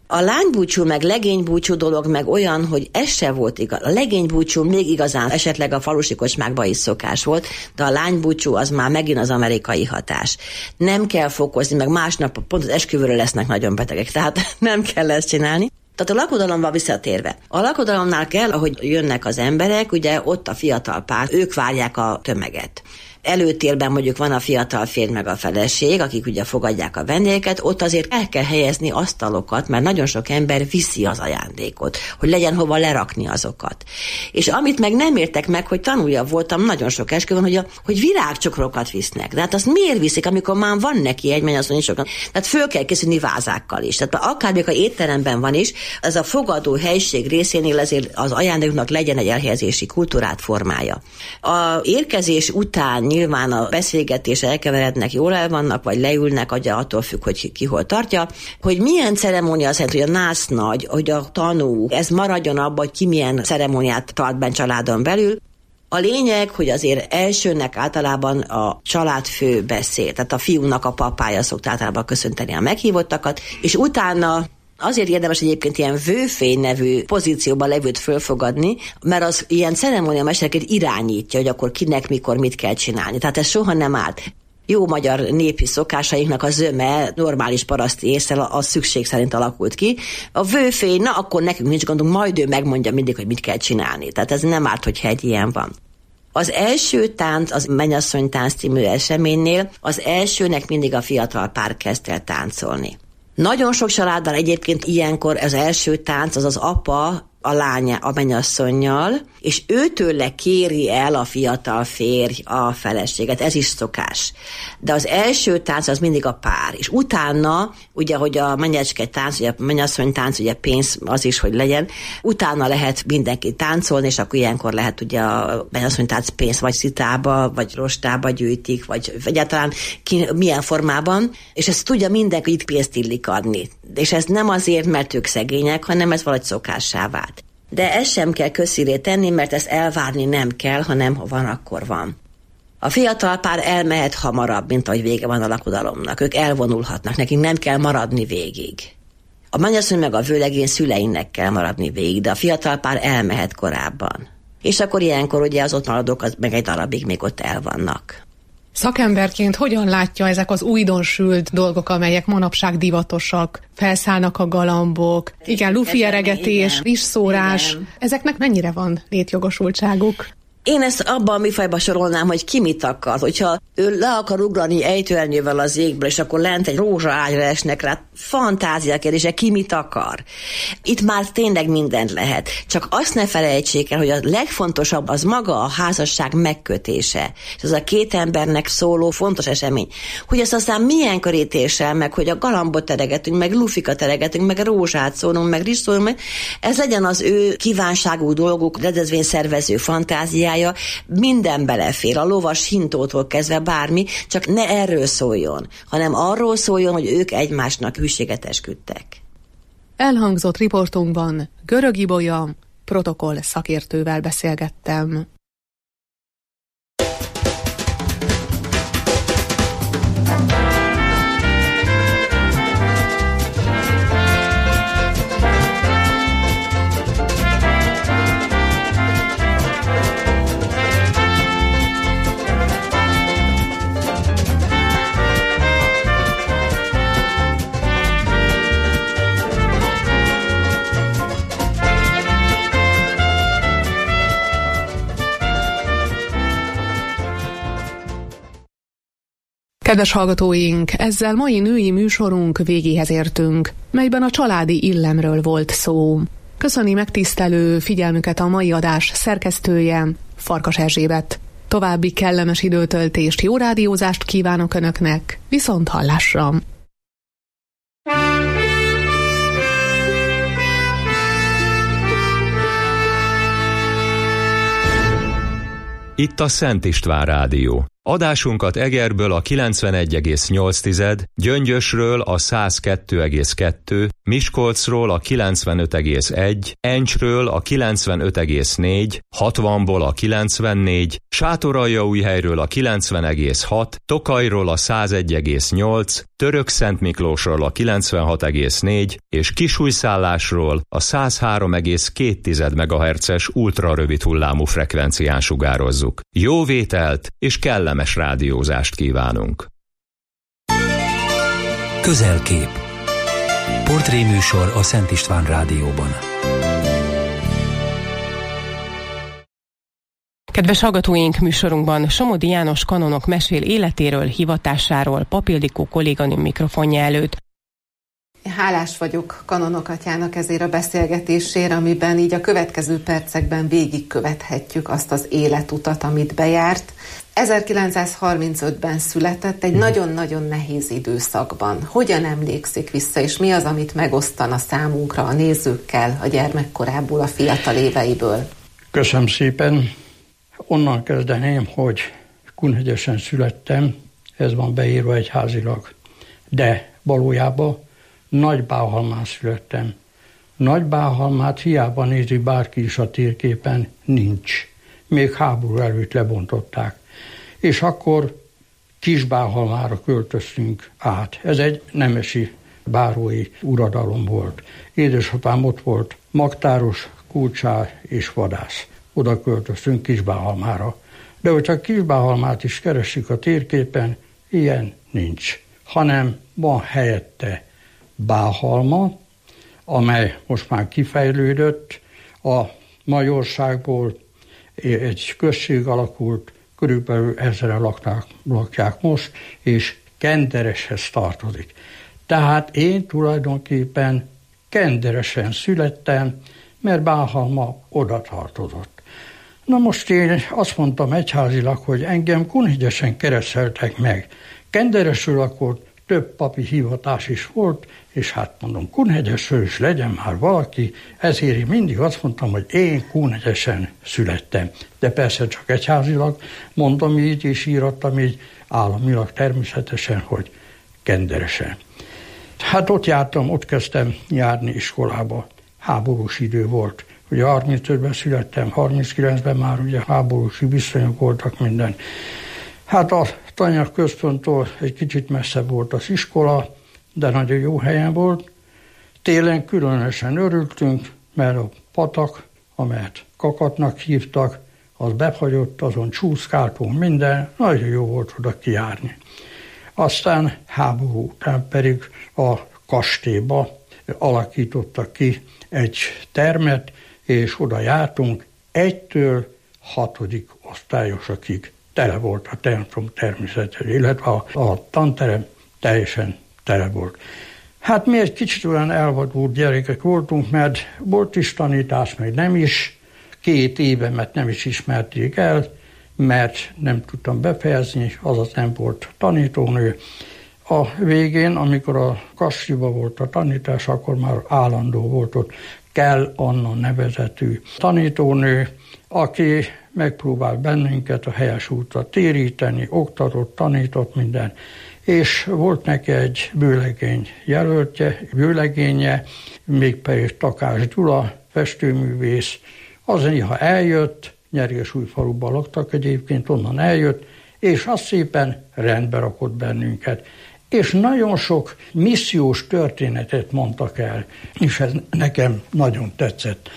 A lánybúcsú meg legénybúcsú dolog meg olyan, hogy ez se volt igaz. A legénybúcsú még igazán esetleg a falusi kocsmákban is szokás volt, de a lánybúcsú az már megint az amerikai hatás. Nem kell fokozni, meg másnap pont az esküvőről lesznek nagyon betegek, tehát nem kell ezt csinálni. Tehát a lakodalomban visszatérve. A lakodalomnál kell, ahogy jönnek az emberek, ugye ott a fiatal pár, ők várják a tömeget. Előtérben mondjuk van a fiatal férj meg a feleség, akik ugye fogadják a vendégeket, ott azért el kell helyezni asztalokat, mert nagyon sok ember viszi az ajándékot, hogy legyen hova lerakni azokat. És amit meg nem értek meg, hogy tanulja voltam nagyon sok esküvőn, hogy, a, hogy virágcsokrokat visznek. De hát azt miért viszik, amikor már van neki egy mennyasszony sokan? Tehát föl kell készülni vázákkal is. Tehát akár még a étteremben van is, ez a fogadó helység részénél azért az ajándéknak legyen egy elhelyezési kultúrát formája. A érkezés után nyilván a beszélgetés elkeverednek, jól el vannak, vagy leülnek, ugye attól függ, hogy ki hol tartja, hogy milyen ceremónia szerint, hogy a nász nagy, hogy a tanú, ez maradjon abban, hogy ki milyen ceremóniát tart benn családon belül. A lényeg, hogy azért elsőnek általában a családfő beszél, tehát a fiúnak a papája szokta általában köszönteni a meghívottakat, és utána azért érdemes egyébként ilyen vőfény nevű pozícióban levőt fölfogadni, mert az ilyen ceremóniamestereket irányítja, hogy akkor kinek, mikor, mit kell csinálni. Tehát ez soha nem állt. Jó magyar népi szokásainknak a zöme normális paraszti ésszel a szükség szerint alakult ki. A vőfény, na akkor nekünk nincs gondunk, majd ő megmondja mindig, hogy mit kell csinálni. Tehát ez nem árt, hogyha egy ilyen van. Az első tánc, az Mennyasszony tánc című eseménynél, az elsőnek mindig a fiatal pár kezd el táncolni. Nagyon sok családdal egyébként ilyenkor az első tánc az az apa a lánya a mennyasszonnyal, és őtőle kéri el a fiatal férj a feleséget, ez is szokás. De az első tánc az mindig a pár, és utána, ugye, hogy a mennyecske tánc, ugye a mennyasszony tánc, ugye pénz az is, hogy legyen, utána lehet mindenki táncolni, és akkor ilyenkor lehet ugye a mennyasszony tánc pénz vagy szitába, vagy rostába gyűjtik, vagy egyáltalán ki, milyen formában, és ezt tudja mindenki, hogy itt pénzt illik adni. És ez nem azért, mert ők szegények, hanem ez valahogy szokássá vált. De ezt sem kell közszíré tenni, mert ezt elvárni nem kell, hanem ha van, akkor van. A fiatal pár elmehet hamarabb, mint ahogy vége van a lakodalomnak. Ők elvonulhatnak, nekik nem kell maradni végig. A mennyasszony meg a vőlegény szüleinek kell maradni végig, de a fiatal pár elmehet korábban. És akkor ilyenkor ugye az ott maradók az meg egy darabig még ott el vannak.
Szakemberként hogyan látja ezek az újdonsült dolgok, amelyek manapság divatosak, felszállnak a galambok, igen, lufi eregetés, rizsszórás, ezeknek mennyire van létjogosultságuk?
Én ezt abban a műfajban sorolnám, hogy ki mit akar. Hogyha ő le akar ugrani ejtőernyővel az égből, és akkor lent egy rózsa ágyra esnek rá, fantázia kérdése, ki mit akar. Itt már tényleg mindent lehet. Csak azt ne felejtsék el, hogy a legfontosabb az maga a házasság megkötése. És az a két embernek szóló fontos esemény. Hogy ezt aztán milyen körítéssel, meg hogy a galambot teregetünk, meg lufikat teregetünk, meg rózsát szólunk, meg rizsszólunk, meg ez legyen az ő kívánságú dolguk, rendezvényszervező fantáziája, minden belefér, a lovas hintótól kezdve bármi, csak ne erről szóljon, hanem arról szóljon, hogy ők egymásnak hűséget esküdtek.
Elhangzott riportunkban Görög Ibolya protokoll szakértővel beszélgettem. Kedves hallgatóink, ezzel mai női műsorunk végéhez értünk, melyben a családi illemről volt szó. Köszöni megtisztelő figyelmüket a mai adás szerkesztője, Farkas Erzsébet. További kellemes időtöltést, jó rádiózást kívánok Önöknek, viszont hallásra!
Itt a Szent István Rádió. Adásunkat Egerből a kilencvenegy egész nyolc, Gyöngyösről a száz kettő egész kettő, Miskolcról a kilencvenöt egész egy, Encsről a kilencvenöt egész négy, hatvanból a kilencvennégy, Sátoraljaújhelyről a kilencven egész hat, Tokajról a száz egy egész nyolc, Török-Szent Miklósról a kilencvenhat egész négy és Kisújszállásról a száz három egész két megahertzes ultrarövid hullámú frekvencián sugározzuk. Jó vételt és kellemes rádiózást kívánunk!
Közelkép. Portréműsor a Szent István Rádióban.
Kedves hallgatóink, műsorunkban Somodi János kanonok mesél életéről, hivatásáról Pap Ildikó kolléganőm mikrofonja előtt.
Hálás vagyok kanonok atyának ezért a beszélgetésért, amiben így a következő percekben végigkövethetjük azt az életutat, amit bejárt. ezerkilencszázharmincötben született, egy nagyon-nagyon nehéz időszakban. Hogyan emlékszik vissza, és mi az, amit megosztana számunkra, a nézőkkel, a gyermekkorából, a fiatal éveiből?
Köszönöm szépen. Onnan kezdeném, hogy Kunhegyesen születtem, ez van beírva egyházilag, de valójában Nagybálhalmán születtem. Nagybálhalmát hiába nézi bárki is a térképen, nincs. Még háború előtt lebontották. És akkor Kisbálhalmára költöztünk át. Ez egy nemesi bárói uradalom volt. Édesapám ott volt magtáros, kulcsár és vadász. Oda költöztünk Kisbálhalmára. De hogyha Kisbálhalmát is keressük a térképen, ilyen nincs. Hanem van helyette Bálhalma, amely most már kifejlődött, a Magyarországból egy község alakult, körülbelül ezeren laknak, lakják most, és Kendereshez tartozik. Tehát én tulajdonképpen Kenderesen születtem, mert Bálhalma oda tartozott. Na most én azt mondtam egyházilag, hogy engem Kunhegyesen kereszteltek meg. Kenderesről akkor több papi hivatás is volt, és hát mondom, Kunhegyesről is legyen már valaki, ezért én mindig azt mondtam, hogy én Kunhegyesen születtem. De persze csak egyházilag mondom így, és írattam így államilag természetesen, hogy Kenderesen. Hát ott jártam, ott kezdtem járni iskolába. Háborús idő volt. Ugye harmincötben születtem, harminckilencben már ugye háborús viszonyok voltak minden. Hát a Tanya központtól egy kicsit messzebb volt az iskola, de nagyon jó helyen volt. Télen különösen örültünk, mert a patak, amelyet Kakatnak hívtak, az befagyott, azon csúszkáltunk minden, nagyon jó volt oda kijárni. Aztán háború után pedig a kastélyba alakítottak ki egy termet, és oda jártunk egytől hatodik osztályosakig. Tele volt a templom természetesen, illetve a, a tanterem teljesen tele volt. Hát mi egy kicsit olyan elvadult gyerekek voltunk, mert volt is tanítás, meg nem is. Két évemet nem is ismerték el, mert nem tudtam befejezni, azaz nem volt tanítónő. A végén, amikor a kastélyban volt a tanítás, akkor már állandó volt ott Kell Anna nevezetű tanítónő, aki megpróbált bennünket a helyes útra téríteni, oktatott, tanított minden, és volt neki egy bőlegény jelöltje, bőlegénye, mégpedig Takás Gyula, festőművész. Az néha eljött, Nyergesújfaluban laktak egyébként, onnan eljött, és azt szépen rendbe rakott bennünket. És nagyon sok missziós történetet mondtak el, és ez nekem nagyon tetszett.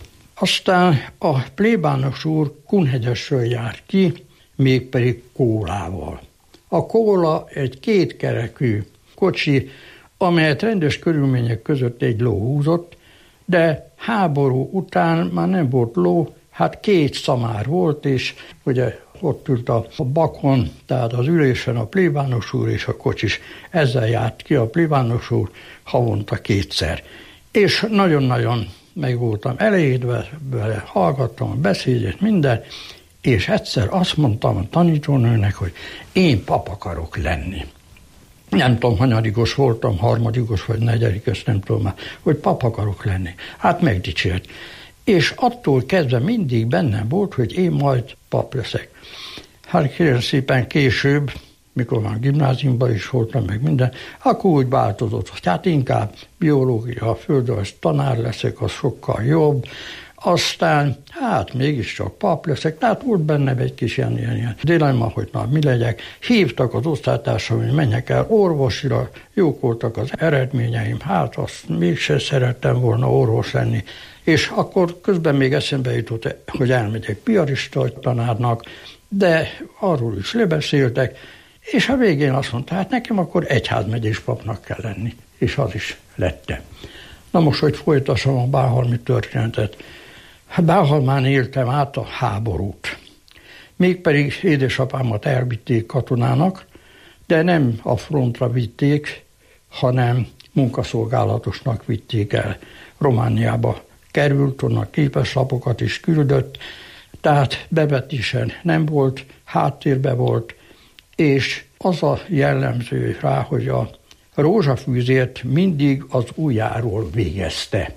Aztán a plébános úr Kunhegyesről járt ki, mégpedig kólával. A kóla egy kétkerekű kocsi, amelyet rendes körülmények között egy ló húzott, de háború után már nem volt ló, hát két szamár volt, és ugye ott ült a bakon, tehát az ülésen a plébános úr és a kocsis. Ezzel járt ki a plébános úr havonta kétszer. És nagyon-nagyon meg voltam elégedve vele, hallgattam a beszédét, minden, és egyszer azt mondtam a tanítónőnek, hogy én pap akarok lenni. Nem tudom, hanyadikos voltam, harmadikos vagy negyedikos, nem tudom már, hogy pap akarok lenni. Hát megdicsért. És attól kezdve mindig bennem volt, hogy én majd pap leszek. Hát kérem szépen később, mikor már gimnáziumban is voltam, meg minden, akkor úgy változott, hogy hát inkább biológia, földrajz tanár leszek, az sokkal jobb. Aztán, hát mégiscsak pap leszek, tehát volt bennem egy kis ilyen, ilyen, ilyen dilemma, hogy na, mi legyek. Hívtak az osztálytársaim, hogy menjek el orvosira, jók voltak az eredményeim, hát azt mégse szerettem volna orvos lenni. És akkor közben még eszembe jutott, hogy elmegyek piarista tanárnak, de arról is lebeszéltek, és a végén azt mondta, hát nekem akkor egyházmegyés papnak kell lenni, és az is lettem. Na most, hogy folytassam a báhalmi történetet. Báhalmán éltem át a háborút. Mégpedig édesapámat elvitték katonának, de nem a frontra vitték, hanem munkaszolgálatosnak vitték el. Romániába került, onnan képeslapokat is küldött, tehát bevetésen nem volt, háttérbe volt, és az a jellemző rá, hogy a rózsafűzért mindig az ujjáról végezte.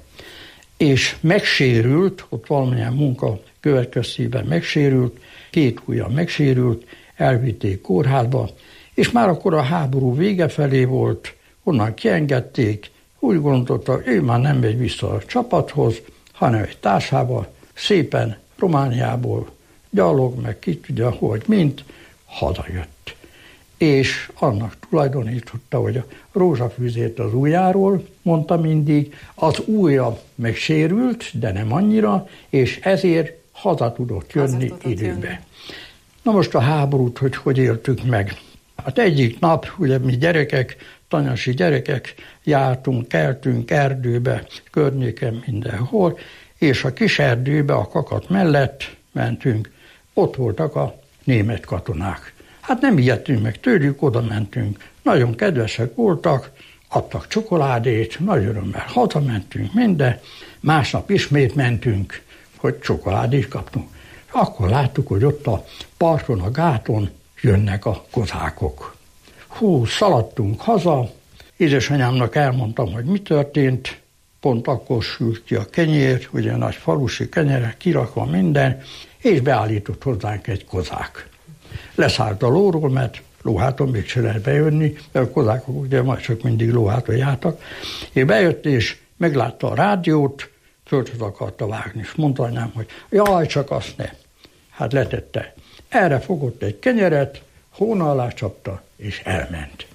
És megsérült, ott valamilyen munka következtében megsérült, két ujja megsérült, elvitték kórházba, és már akkor a háború vége felé volt, onnan kiengedték, úgy gondolta, ő már nem megy vissza a csapathoz, hanem egy társába, szépen Romániából gyalog, meg ki tudja, hogy mint, hazajött. És annak tulajdonította, hogy a rózsafűzét az ujjáról, mondta mindig, az ujja megsérült, de nem annyira, és ezért haza tudott jönni haza tudott időbe. Jönni. Na most a háborút, hogy hogy éltük meg. Hát egyik nap, ugye mi gyerekek, tanyasi gyerekek, jártunk, keltünk erdőbe, környéken mindenhol, és a kis erdőbe, a kakat mellett mentünk, ott voltak a német katonák. Hát nem ijedtünk meg tőlük, oda mentünk. Nagyon kedvesek voltak, adtak csokoládét, nagy örömmel hazamentünk, minden. Másnap ismét mentünk, hogy csokoládét kaptunk. Akkor láttuk, hogy ott a parton, a gáton jönnek a kozákok. Hú, szaladtunk haza, édesanyámnak elmondtam, hogy mi történt, pont akkor sült ki a kenyér, ugye nagy falusi kenyerek, kirakva minden, és beállított hozzánk egy kozák. Leszállt a lóról, mert lóháton mégse lehet bejönni, mert a kozákok ugye majd csak mindig lóháton jártak. Én bejött, és meglátta a rádiót, földhöz akarta vágni, és mondta anyám, hogy jaj, csak azt ne. Hát letette. Erre fogott egy kenyeret, hóna alá csapta, és elment.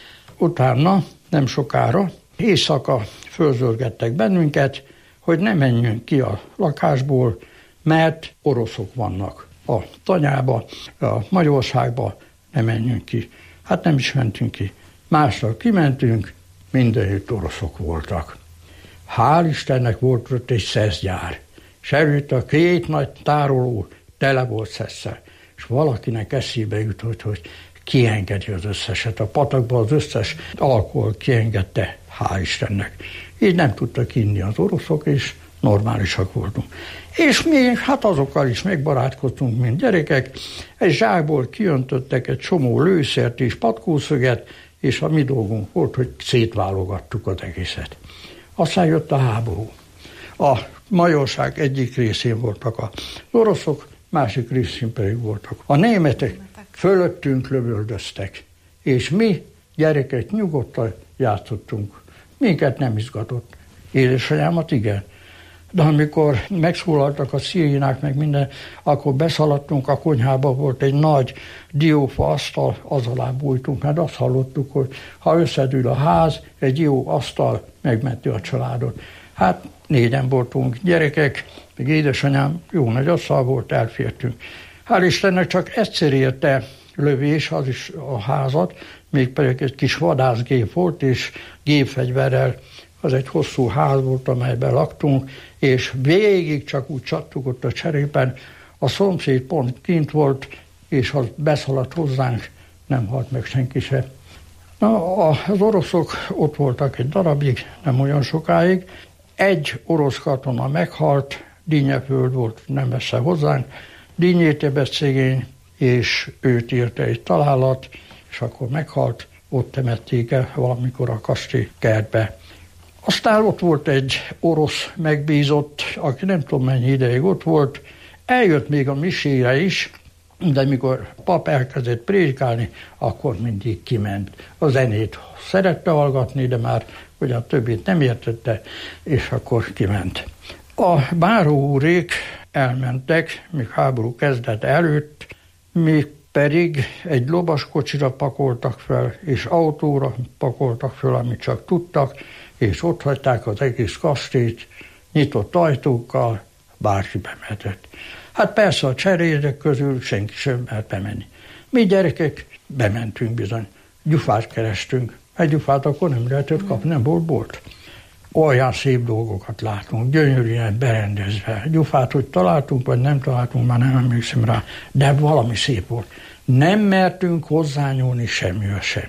Utána, nem sokára, éjszaka fölzörgettek bennünket, hogy ne menjünk ki a lakásból, mert oroszok vannak a tanyába, a Magyarországba, ne menjünk ki. Hát nem is mentünk ki. Másnap kimentünk, mindenütt oroszok voltak. Hál' Istennek volt ott egy szeszgyár, és előtt a két nagy tároló tele volt szesszel, és valakinek eszébe jutott, hogy kiengedi az összeset. A patakba az összes alkohol kiengedte, hál' Istennek. Így nem tudtak inni az oroszok, és normálisak voltunk. És mi hát azokkal is megbarátkoztunk, mint gyerekek. Egy zsákból kiöntöttek egy csomó lőszert és patkószöget, és a mi dolgunk volt, hogy szétválogattuk az egészet. Aztán jött a háború. A Magyarország egyik részén voltak az oroszok, másik részén pedig voltak a németek. Fölöttünk lövöldöztek, és mi gyerekek nyugodtan játszottunk. Minket nem izgatott. Édesanyámat igen. De amikor megszólaltak a szirénák, meg minden, akkor beszaladtunk, a konyhába volt egy nagy diófa asztal, az alá bújtunk, mert azt hallottuk, hogy ha összedül a ház, egy jó asztal megmenti a családot. Hát négyen voltunk gyerekek, meg édesanyám jó nagy asztal volt, elfértünk. Hál' Istennek csak egyszer érte lövés, az is a házat, mégpedig egy kis vadászgép volt, és gépfegyverrel, az egy hosszú ház volt, amelyben laktunk, és végig csak úgy csattuk ott a cserépen, a szomszéd pont kint volt, és az beszaladt hozzánk, nem halt meg senki se. Na, az oroszok ott voltak egy darabig, nem olyan sokáig. Egy orosz katona meghalt, Dínyeföld volt nem messze hozzánk, Dínyétebet szegény, és őt érte egy találat, és akkor meghalt, ott temették el valamikor a kastély kertbe. Aztán ott volt egy orosz megbízott, aki nem tudom mennyi ideig ott volt, eljött még a misére is, de mikor pap elkezdett prédikálni, akkor mindig kiment. A zenét szerette hallgatni, de már ugye a többit nem értette, és akkor kiment. A báróúrék elmentek, még háború kezdete előtt, mi pedig egy lovaskocsira pakoltak fel, és autóra pakoltak fel, amit csak tudtak, és ott hagyták az egész kastélyt, nyitott ajtókkal, bárki bemehetett. Hát persze a cserédek közül senki sem lehet bemenni. Mi gyerekek bementünk bizony, gyufát kerestünk. Egy gyufát akkor nem lehetett kapni, nem volt bolt. Olyan szép dolgokat látunk, gyönyörűen berendezve. Gyufát, hogy találtunk, vagy nem találtunk, már nem emlékszem rá, de valami szép volt. Nem mertünk hozzányúlni semmivel sem.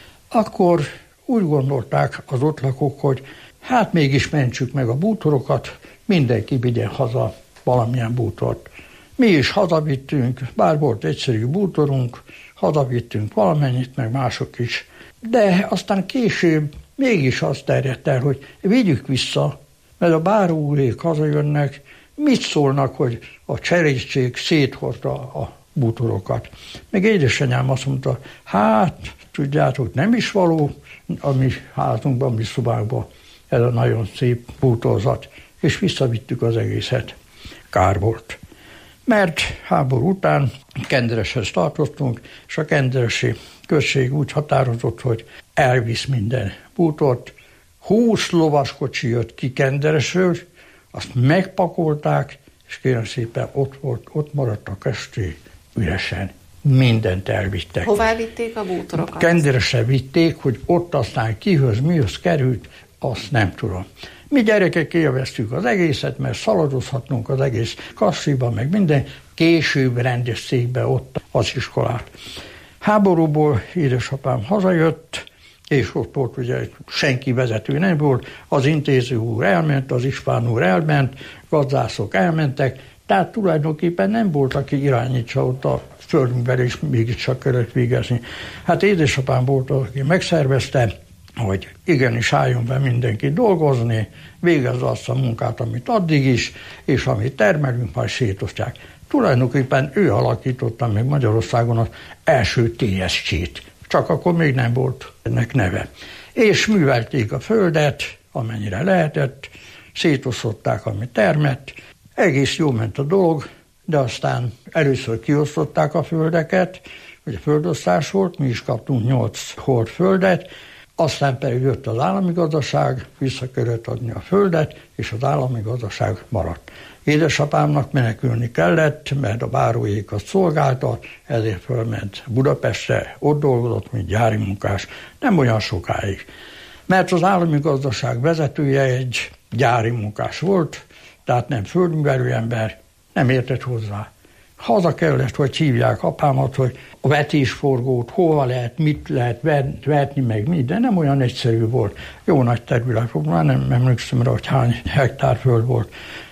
Akkor úgy gondolták az ott lakók, hogy hát mégis mentsük meg a bútorokat, mindenki vigyen haza valamilyen bútort. Mi is hazavittünk, bár volt egyszerű bútorunk, hazavittünk valamennyit, meg mások is. De aztán később mégis azt terjedt el, hogy vigyük vissza, mert a báróúrék hazajönnek, mit szólnak, hogy a cserédség széthordta a bútorokat. Meg édesanyám azt mondta, hát tudjátok, nem is való a mi házunkban, a mi szobánkban ez a nagyon szép bútorzat, és visszavittük az egészet. Kár volt. Mert háború után Kendereshez tartoztunk, és a kenderesi község úgy határozott, hogy elvisz minden bútort. Húsz lovaskocsi jött ki Kenderesről, azt megpakolták, és kérem szépen ott volt, ott maradt a kastély üresen. Mindent elvittek.
Hová vitték a bútorokat?
Kenderesre vitték, hogy ott aztán kihöz, mihöz került, azt nem tudom. Mi gyerekek élveztük az egészet, mert szaladozhatnunk az egész kassziban, meg minden. Később rendezték be ott az iskolát. Háborúból édesapám hazajött, és ott volt ugye senki vezető nem volt, az intéző úr elment, az ispán úr elment, gazdászok elmentek, tehát tulajdonképpen nem volt, aki irányítsa ott a földünkben, és mégiscsak kellett végezni. Hát édesapám volt, aki megszervezte, hogy igenis álljon be mindenki dolgozni, végezze azt a munkát, amit addig is, és amit termelünk, majd szétosztják. Tulajdonképpen ő alakította meg Magyarországon az első té es cé-t, csak akkor még nem volt ennek neve. És művelték a földet, amennyire lehetett, szétosztották, amit termett, egész jó ment a dolog, de aztán először kiosztották a földeket, ugye földosztás volt, mi is kaptunk nyolc hord földet, aztán pedig jött az állami gazdaság, vissza kellett adni a földet, és az állami gazdaság maradt. Édesapámnak menekülni kellett, mert a báróékat szolgálta, ezért fölment Budapestre, ott dolgozott, mint gyári munkás, nem olyan sokáig. Mert az állami gazdaság vezetője egy gyári munkás volt, tehát nem földművelő ember, nem értett hozzá. Haza kellett, hogy hívják apámat, hogy a vetésforgót, hova lehet, mit lehet vetni, meg mi, de nem olyan egyszerű volt. Jó nagy terület volt, már nem emlékszem rá, hogy hány hektár föld volt.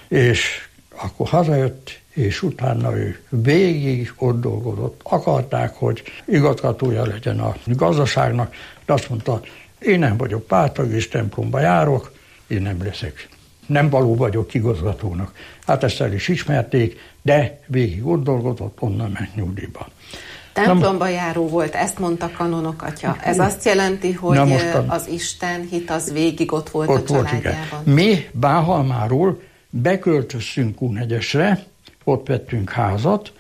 És akkor hazajött, és utána ő végig ott dolgozott. Akarták, hogy igazgatója legyen a gazdaságnak, de azt mondta, én nem vagyok pártag, és templomba járok, én nem leszek. Nem való vagyok igazgatónak. Hát ezt el is ismerték, de végig ott dolgozott, onnan ment nyugdíjba.
Templomba járó volt, ezt mondta kanonok atya. Ez azt jelenti, hogy mostan, az Isten hit az végig ott volt ott a családjában.
Volt, mi Bánhalmáról beköltöztünk Kunhegyesre, ott vettünk házat,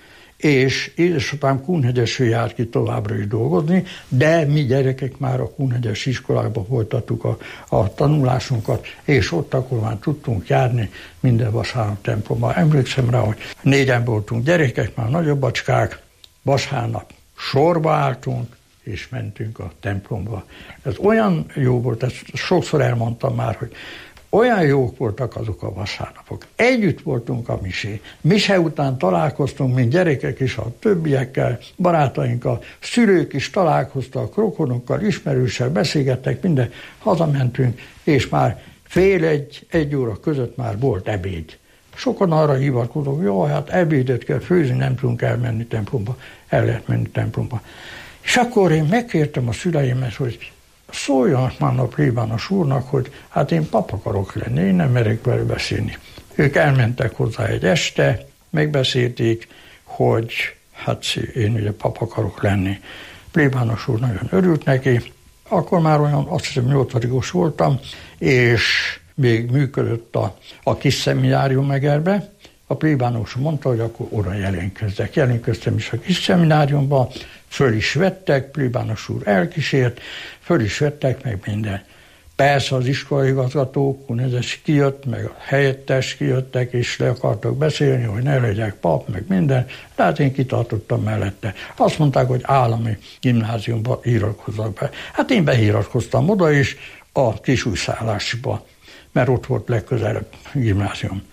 és édesapám Kunhegyesről járt ki továbbra is dolgozni, de mi gyerekek már a Kunhegyes iskolába folytattuk a, a tanulásunkat, és ott akkor már tudtunk járni minden vasárnap templomba. Emlékszem rá, hogy négyen voltunk gyerekek, már nagyobb bacskák, vasárnap sorba álltunk, és mentünk a templomba. Ez olyan jó volt, ezt sokszor elmondtam már, hogy olyan jók voltak azok a vasárnapok. Együtt voltunk a misé. Mise után találkoztunk, mint gyerekek is, a többiekkel, barátainkkal, szülők is találkoztak, rokonokkal, ismerőssel beszélgettek, minden. Hazamentünk, és már fél egy, egy óra között már volt ebéd. Sokan arra hivatkozok, jó, hát ebédet kell főzni, nem tudunk elmenni templomba. El lehet menni templomba. És akkor én megkértem a szüleimet, hogy szóljanak már a plébános úrnak, hogy hát én pap akarok lenni, én nem merek vele beszélni. Ők elmentek hozzá egy este, megbeszélték, hogy hát én ugye pap akarok lenni. Plébános úr nagyon örült neki, akkor már olyan, azt hiszem, nyolcadikos voltam, és még működött a, a kis szeminárium Egerbe, a plébános mondta, hogy akkor oda jelentkezzek. Jelentkeztem is a kis szemináriumba, föl is vettek, plébános úr elkísért, föl is vettek, meg minden. Persze az iskolaigazgató, Kunezes kijött, meg a helyettes kijöttek, és le akartak beszélni, hogy ne legyek pap, meg minden, de hát én kitartottam mellette. Azt mondták, hogy állami gimnáziumba iratkozzak be. Hát én beiratkoztam oda is, a Kisújszállásiba, mert ott volt legközelebb gimnázium.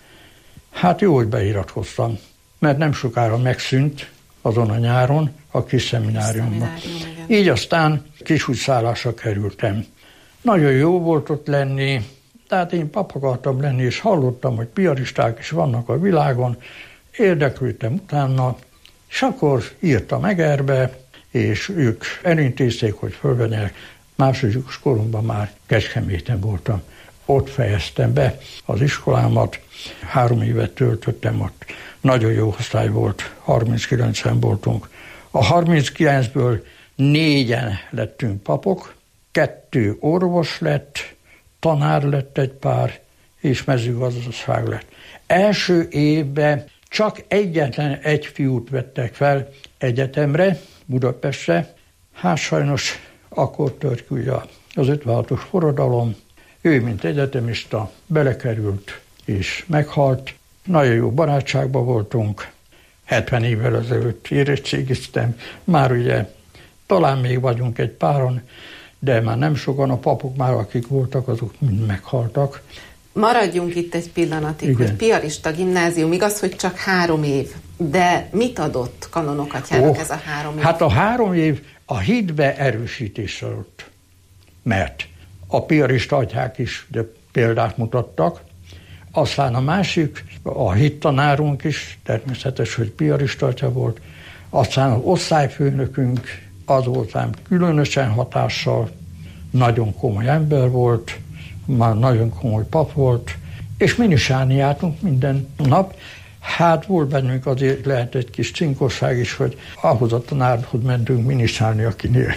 Hát jó, hogy beiratkoztam, mert nem sokára megszűnt azon a nyáron a kis szemináriumban. Így aztán Kisújszállásra kerültem. Nagyon jó volt ott lenni, tehát én pap akartam lenni, és hallottam, hogy piaristák is vannak a világon, érdeklődtem utána, és akkor írtam Egerbe, és ők elintézték, hogy fölvennek. Másodikos koromban már Kecskeméten voltam. Ott fejeztem be az iskolámat, három évet töltöttem ott. Nagyon jó osztály volt, harminckilencen voltunk. A harminckilencből négyen lettünk papok, kettő orvos lett, tanár lett egy pár, és mezőgazdaság lett. Első évben csak egyetlen egy fiút vettek fel egyetemre, Budapestre. Hát sajnos akkor tört ki ugye az ötvenhatos forradalom. Ő, mint egyetemista, belekerült és meghalt. Nagyon jó barátságban voltunk. hetven évvel ezelőtt érettségiztem. Már ugye talán még vagyunk egy páron, de már nem sokan, a papok már, akik voltak, azok mind meghaltak.
Maradjunk itt egy pillanatig, igen. Hogy piarista gimnázium, igaz, hogy csak három év, de mit adott kanonokatyának oh, ez a három év?
Hát a három év a hitbe erősítésre adott, mert a piarista atyák is de példát mutattak, aztán a másik, a hittanárunk is, természetes, hogy piarista atya volt, aztán az osztályfőnökünk, az voltám különösen hatással, nagyon komoly ember volt, már nagyon komoly pap volt, és minisálni jártunk minden nap. Hát volt bennünk azért lehet egy kis cinkosság is, hogy ahhoz a tanárhoz mentünk minisálni, akinél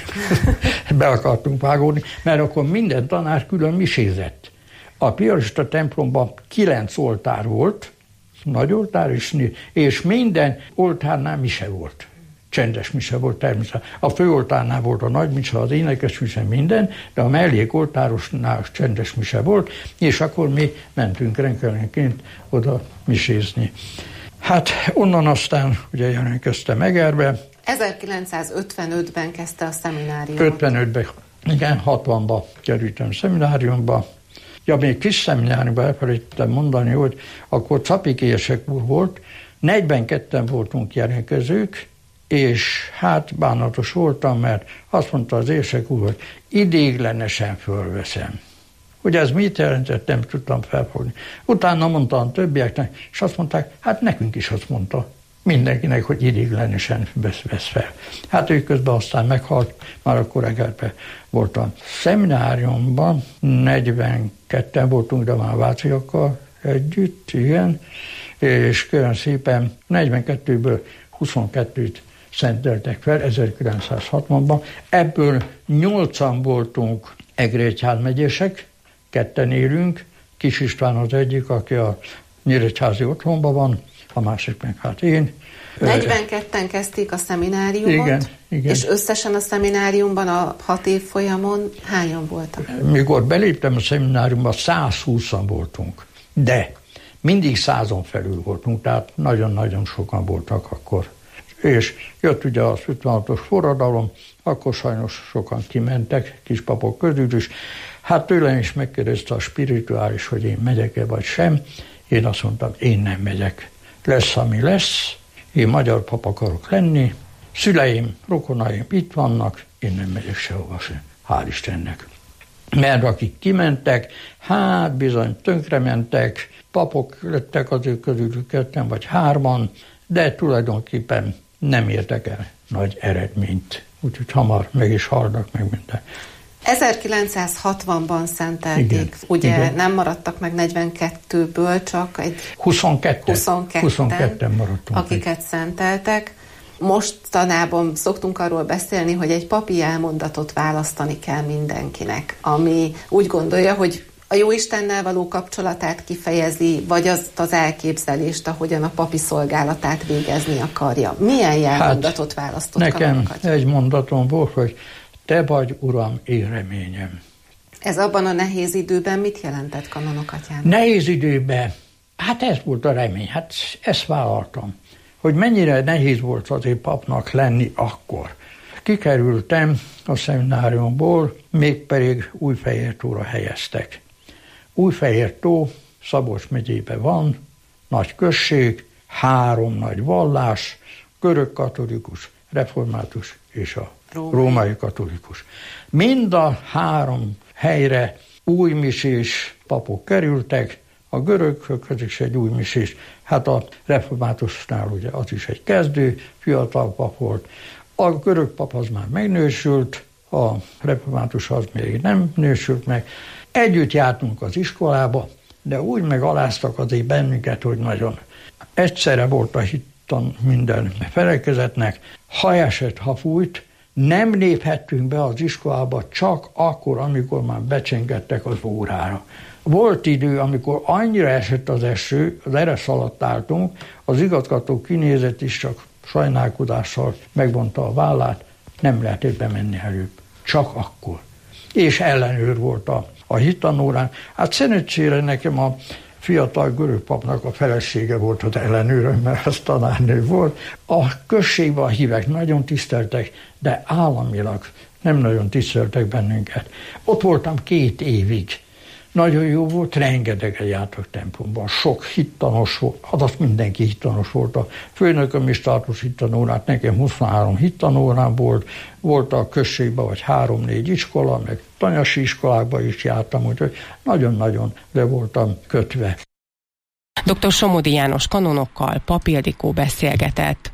be akartunk vágódni, mert akkor minden tanár külön misézett. A piarista templomban kilenc oltár volt, nagy oltár is, és minden oltárnál mise volt. Csendes mise volt természetesen. A főoltárnál volt a nagy mise, az énekes mise, minden, de a mellékoltárosnál csendes mise volt, és akkor mi mentünk rengelenként oda misézni. Hát onnan aztán ugye jelentkeztem Egerbe.
ezerkilencszázötvenötben kezdte a szemináriumot.
ötvenötben, igen, hatvanban kerültem szemináriumba. Ja, még kis szemináriumban elfelejtettem mondani, hogy akkor Capik Érsek úr volt, negyvenketten voltunk jelentkezők, és hát bánatos voltam, mert azt mondta az Érsek úr, hogy idéglenesen fölveszem. Hogy ez mit jelentett, nem tudtam felfogni. Utána mondtam a többieknek, és azt mondták, hát nekünk is azt mondta mindenkinek, hogy idéglenesen vesz, vesz fel. Hát ő közben aztán meghalt, már akkor Egerben voltam. Szemináriumban negyvenketten voltunk, de már váciakkal együtt, igen, és kérem szépen negyvenkettőből huszonkettőt szenteltek fel ezerkilencszázhatvanban. Ebből nyolcan voltunk Egri egyházmegyések, ketten élünk, Kis István az egyik, aki a Nyíregyházi otthonban van, a másik meg hát én.
negyvenketten kezdték a szemináriumot,
igen, igen.
És összesen a szemináriumban a hat év folyamon hányan voltak?
Mikor beléptem a szemináriumba, százhúszan voltunk, de mindig százon felül voltunk, tehát nagyon-nagyon sokan voltak akkor. És jött ugye az ötvenhatos forradalom, akkor sajnos sokan kimentek, kispapok közül is. Hát tőlem is megkérdezte a spirituális, hogy én megyek-e vagy sem. Én azt mondtam, én nem megyek. Lesz, ami lesz. Én magyar pap akarok lenni. Szüleim, rokonaim itt vannak, én nem megyek sehova sem. Hál' Istennek. Mert akik kimentek, hát bizony tönkrementek, papok lettek az ő közülük ketten vagy hárman, de tulajdonképpen nem értek el nagy eredményt. Úgyhogy hamar meg is halnak meg minden.
ezerkilencszázhatvanban szentelték, igen, ugye igen. Nem maradtak meg negyvenkettőből, csak egy
huszonketten, huszonketten maradtunk,
akiket meg szenteltek. Mostanában szoktunk arról beszélni, hogy egy papi elmondatot választani kell mindenkinek, ami úgy gondolja, hogy a Jóistennel való kapcsolatát kifejezi, vagy azt az elképzelést, ahogyan a papi szolgálatát végezni akarja? Milyen jelmondatot hát, választott
nekem
Kanonok
egy mondatom volt, hogy te vagy, Uram, én reményem.
Ez abban a nehéz időben mit jelentett Kanonok atyának?
Nehéz időben, hát ez volt a remény, hát ezt vállaltam, hogy mennyire nehéz volt azért papnak lenni akkor. Kikerültem a szemináriumból, mégpedig Újfehértóra helyeztek. Újfehértó Szabolcs megyében van, nagy község, három nagy vallás, görög katolikus, református és a római, római katolikus. Mind a három helyre újmisés papok kerültek, a göröghöz is egy újmisés, hát a reformátusnál ugye az is egy kezdő, fiatal pap volt. A görög pap az már megnősült, a református az még nem nősült meg. Együtt jártunk az iskolába, de úgy megaláztak azért bennünket, hogy nagyon egyszerre volt a hittan minden felekezetnek. Ha esett, ha fújt, nem léphettünk be az iskolába csak akkor, amikor már becsengettek az órára. Volt idő, amikor annyira esett az eső, az eresz alatt álltunk, az igazgató kinézett is, csak sajnálkodással megvonta a vállát, nem lehetett bemenni előbb. Csak akkor. És ellenőr volt a, a hittanórán. Hát szerencsére nekem a fiatal görög papnak a felesége volt az ellenőröm, mert az tanárnő volt. A községben a hívek nagyon tiszteltek, de államilag nem nagyon tiszteltek bennünket. Ott voltam két évig. Nagyon jó volt, rengetegen jártak templomban, sok hittanos volt, az mindenki hittanos volt. A főnököm is tartott hittanórát, nekem huszonhárom hittanórám volt, volt a községben vagy három-négy iskola, meg tanyasi iskolákban is jártam, úgyhogy nagyon-nagyon le voltam kötve.
doktor Somodi János kanonokkal Pap Ildikó beszélgetett.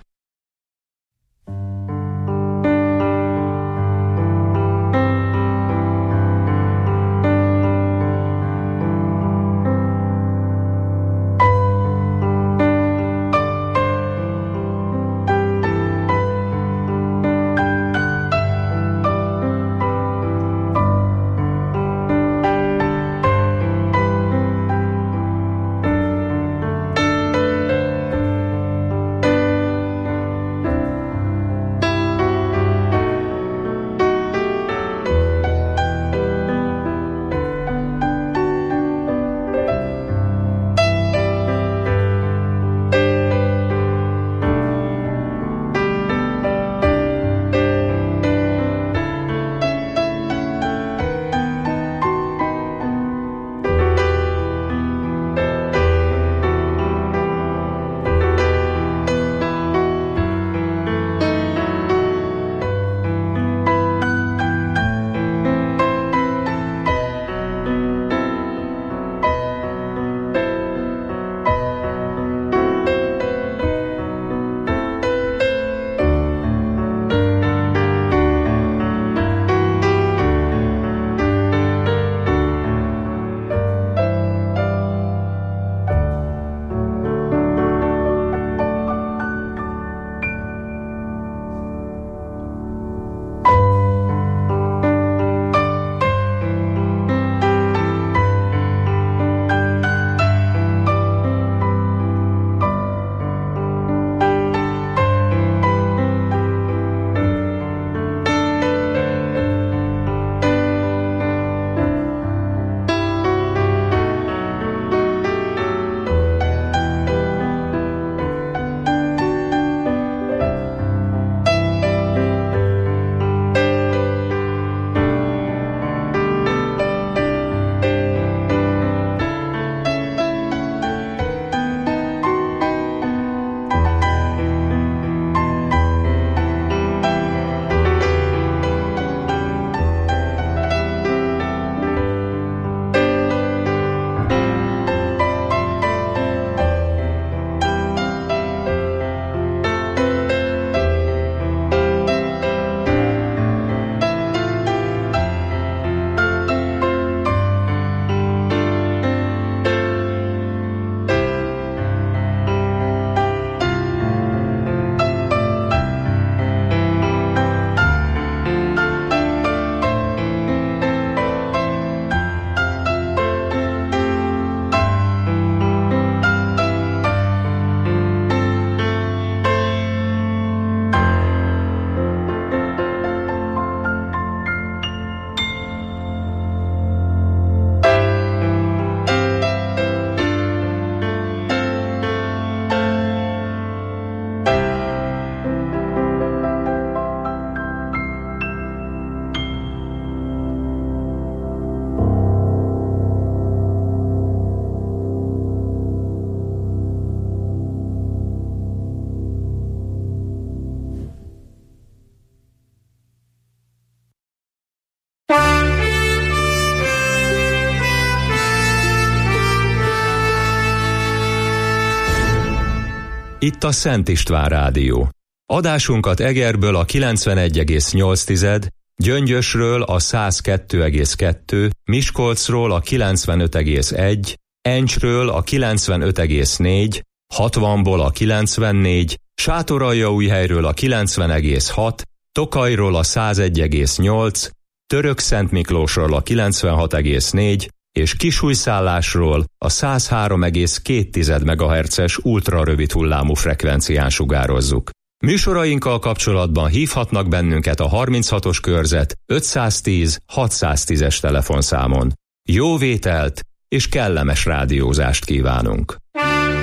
Itt a Szent István Rádió. Adásunkat Egerből a kilencvenegy egész nyolc, Gyöngyösről a száz kettő egész kettő, Miskolcról a kilencvenöt egész egy, Encsről a kilencvenöt egész négy, hatvanból a kilencvennégy, Sátoraljaújhelyről a kilencven egész hat, Tokajról a száz egy egész nyolc, Törökszentmiklósról a kilencvenhat egész négy, és Kisújszállásról a száz három egész két megahertzes ultrarövid hullámú frekvencián sugározzuk. Műsorainkkal kapcsolatban hívhatnak bennünket a harminchatos körzet ötszáztíz hatszáztízes telefonszámon. Jó vételt és kellemes rádiózást kívánunk!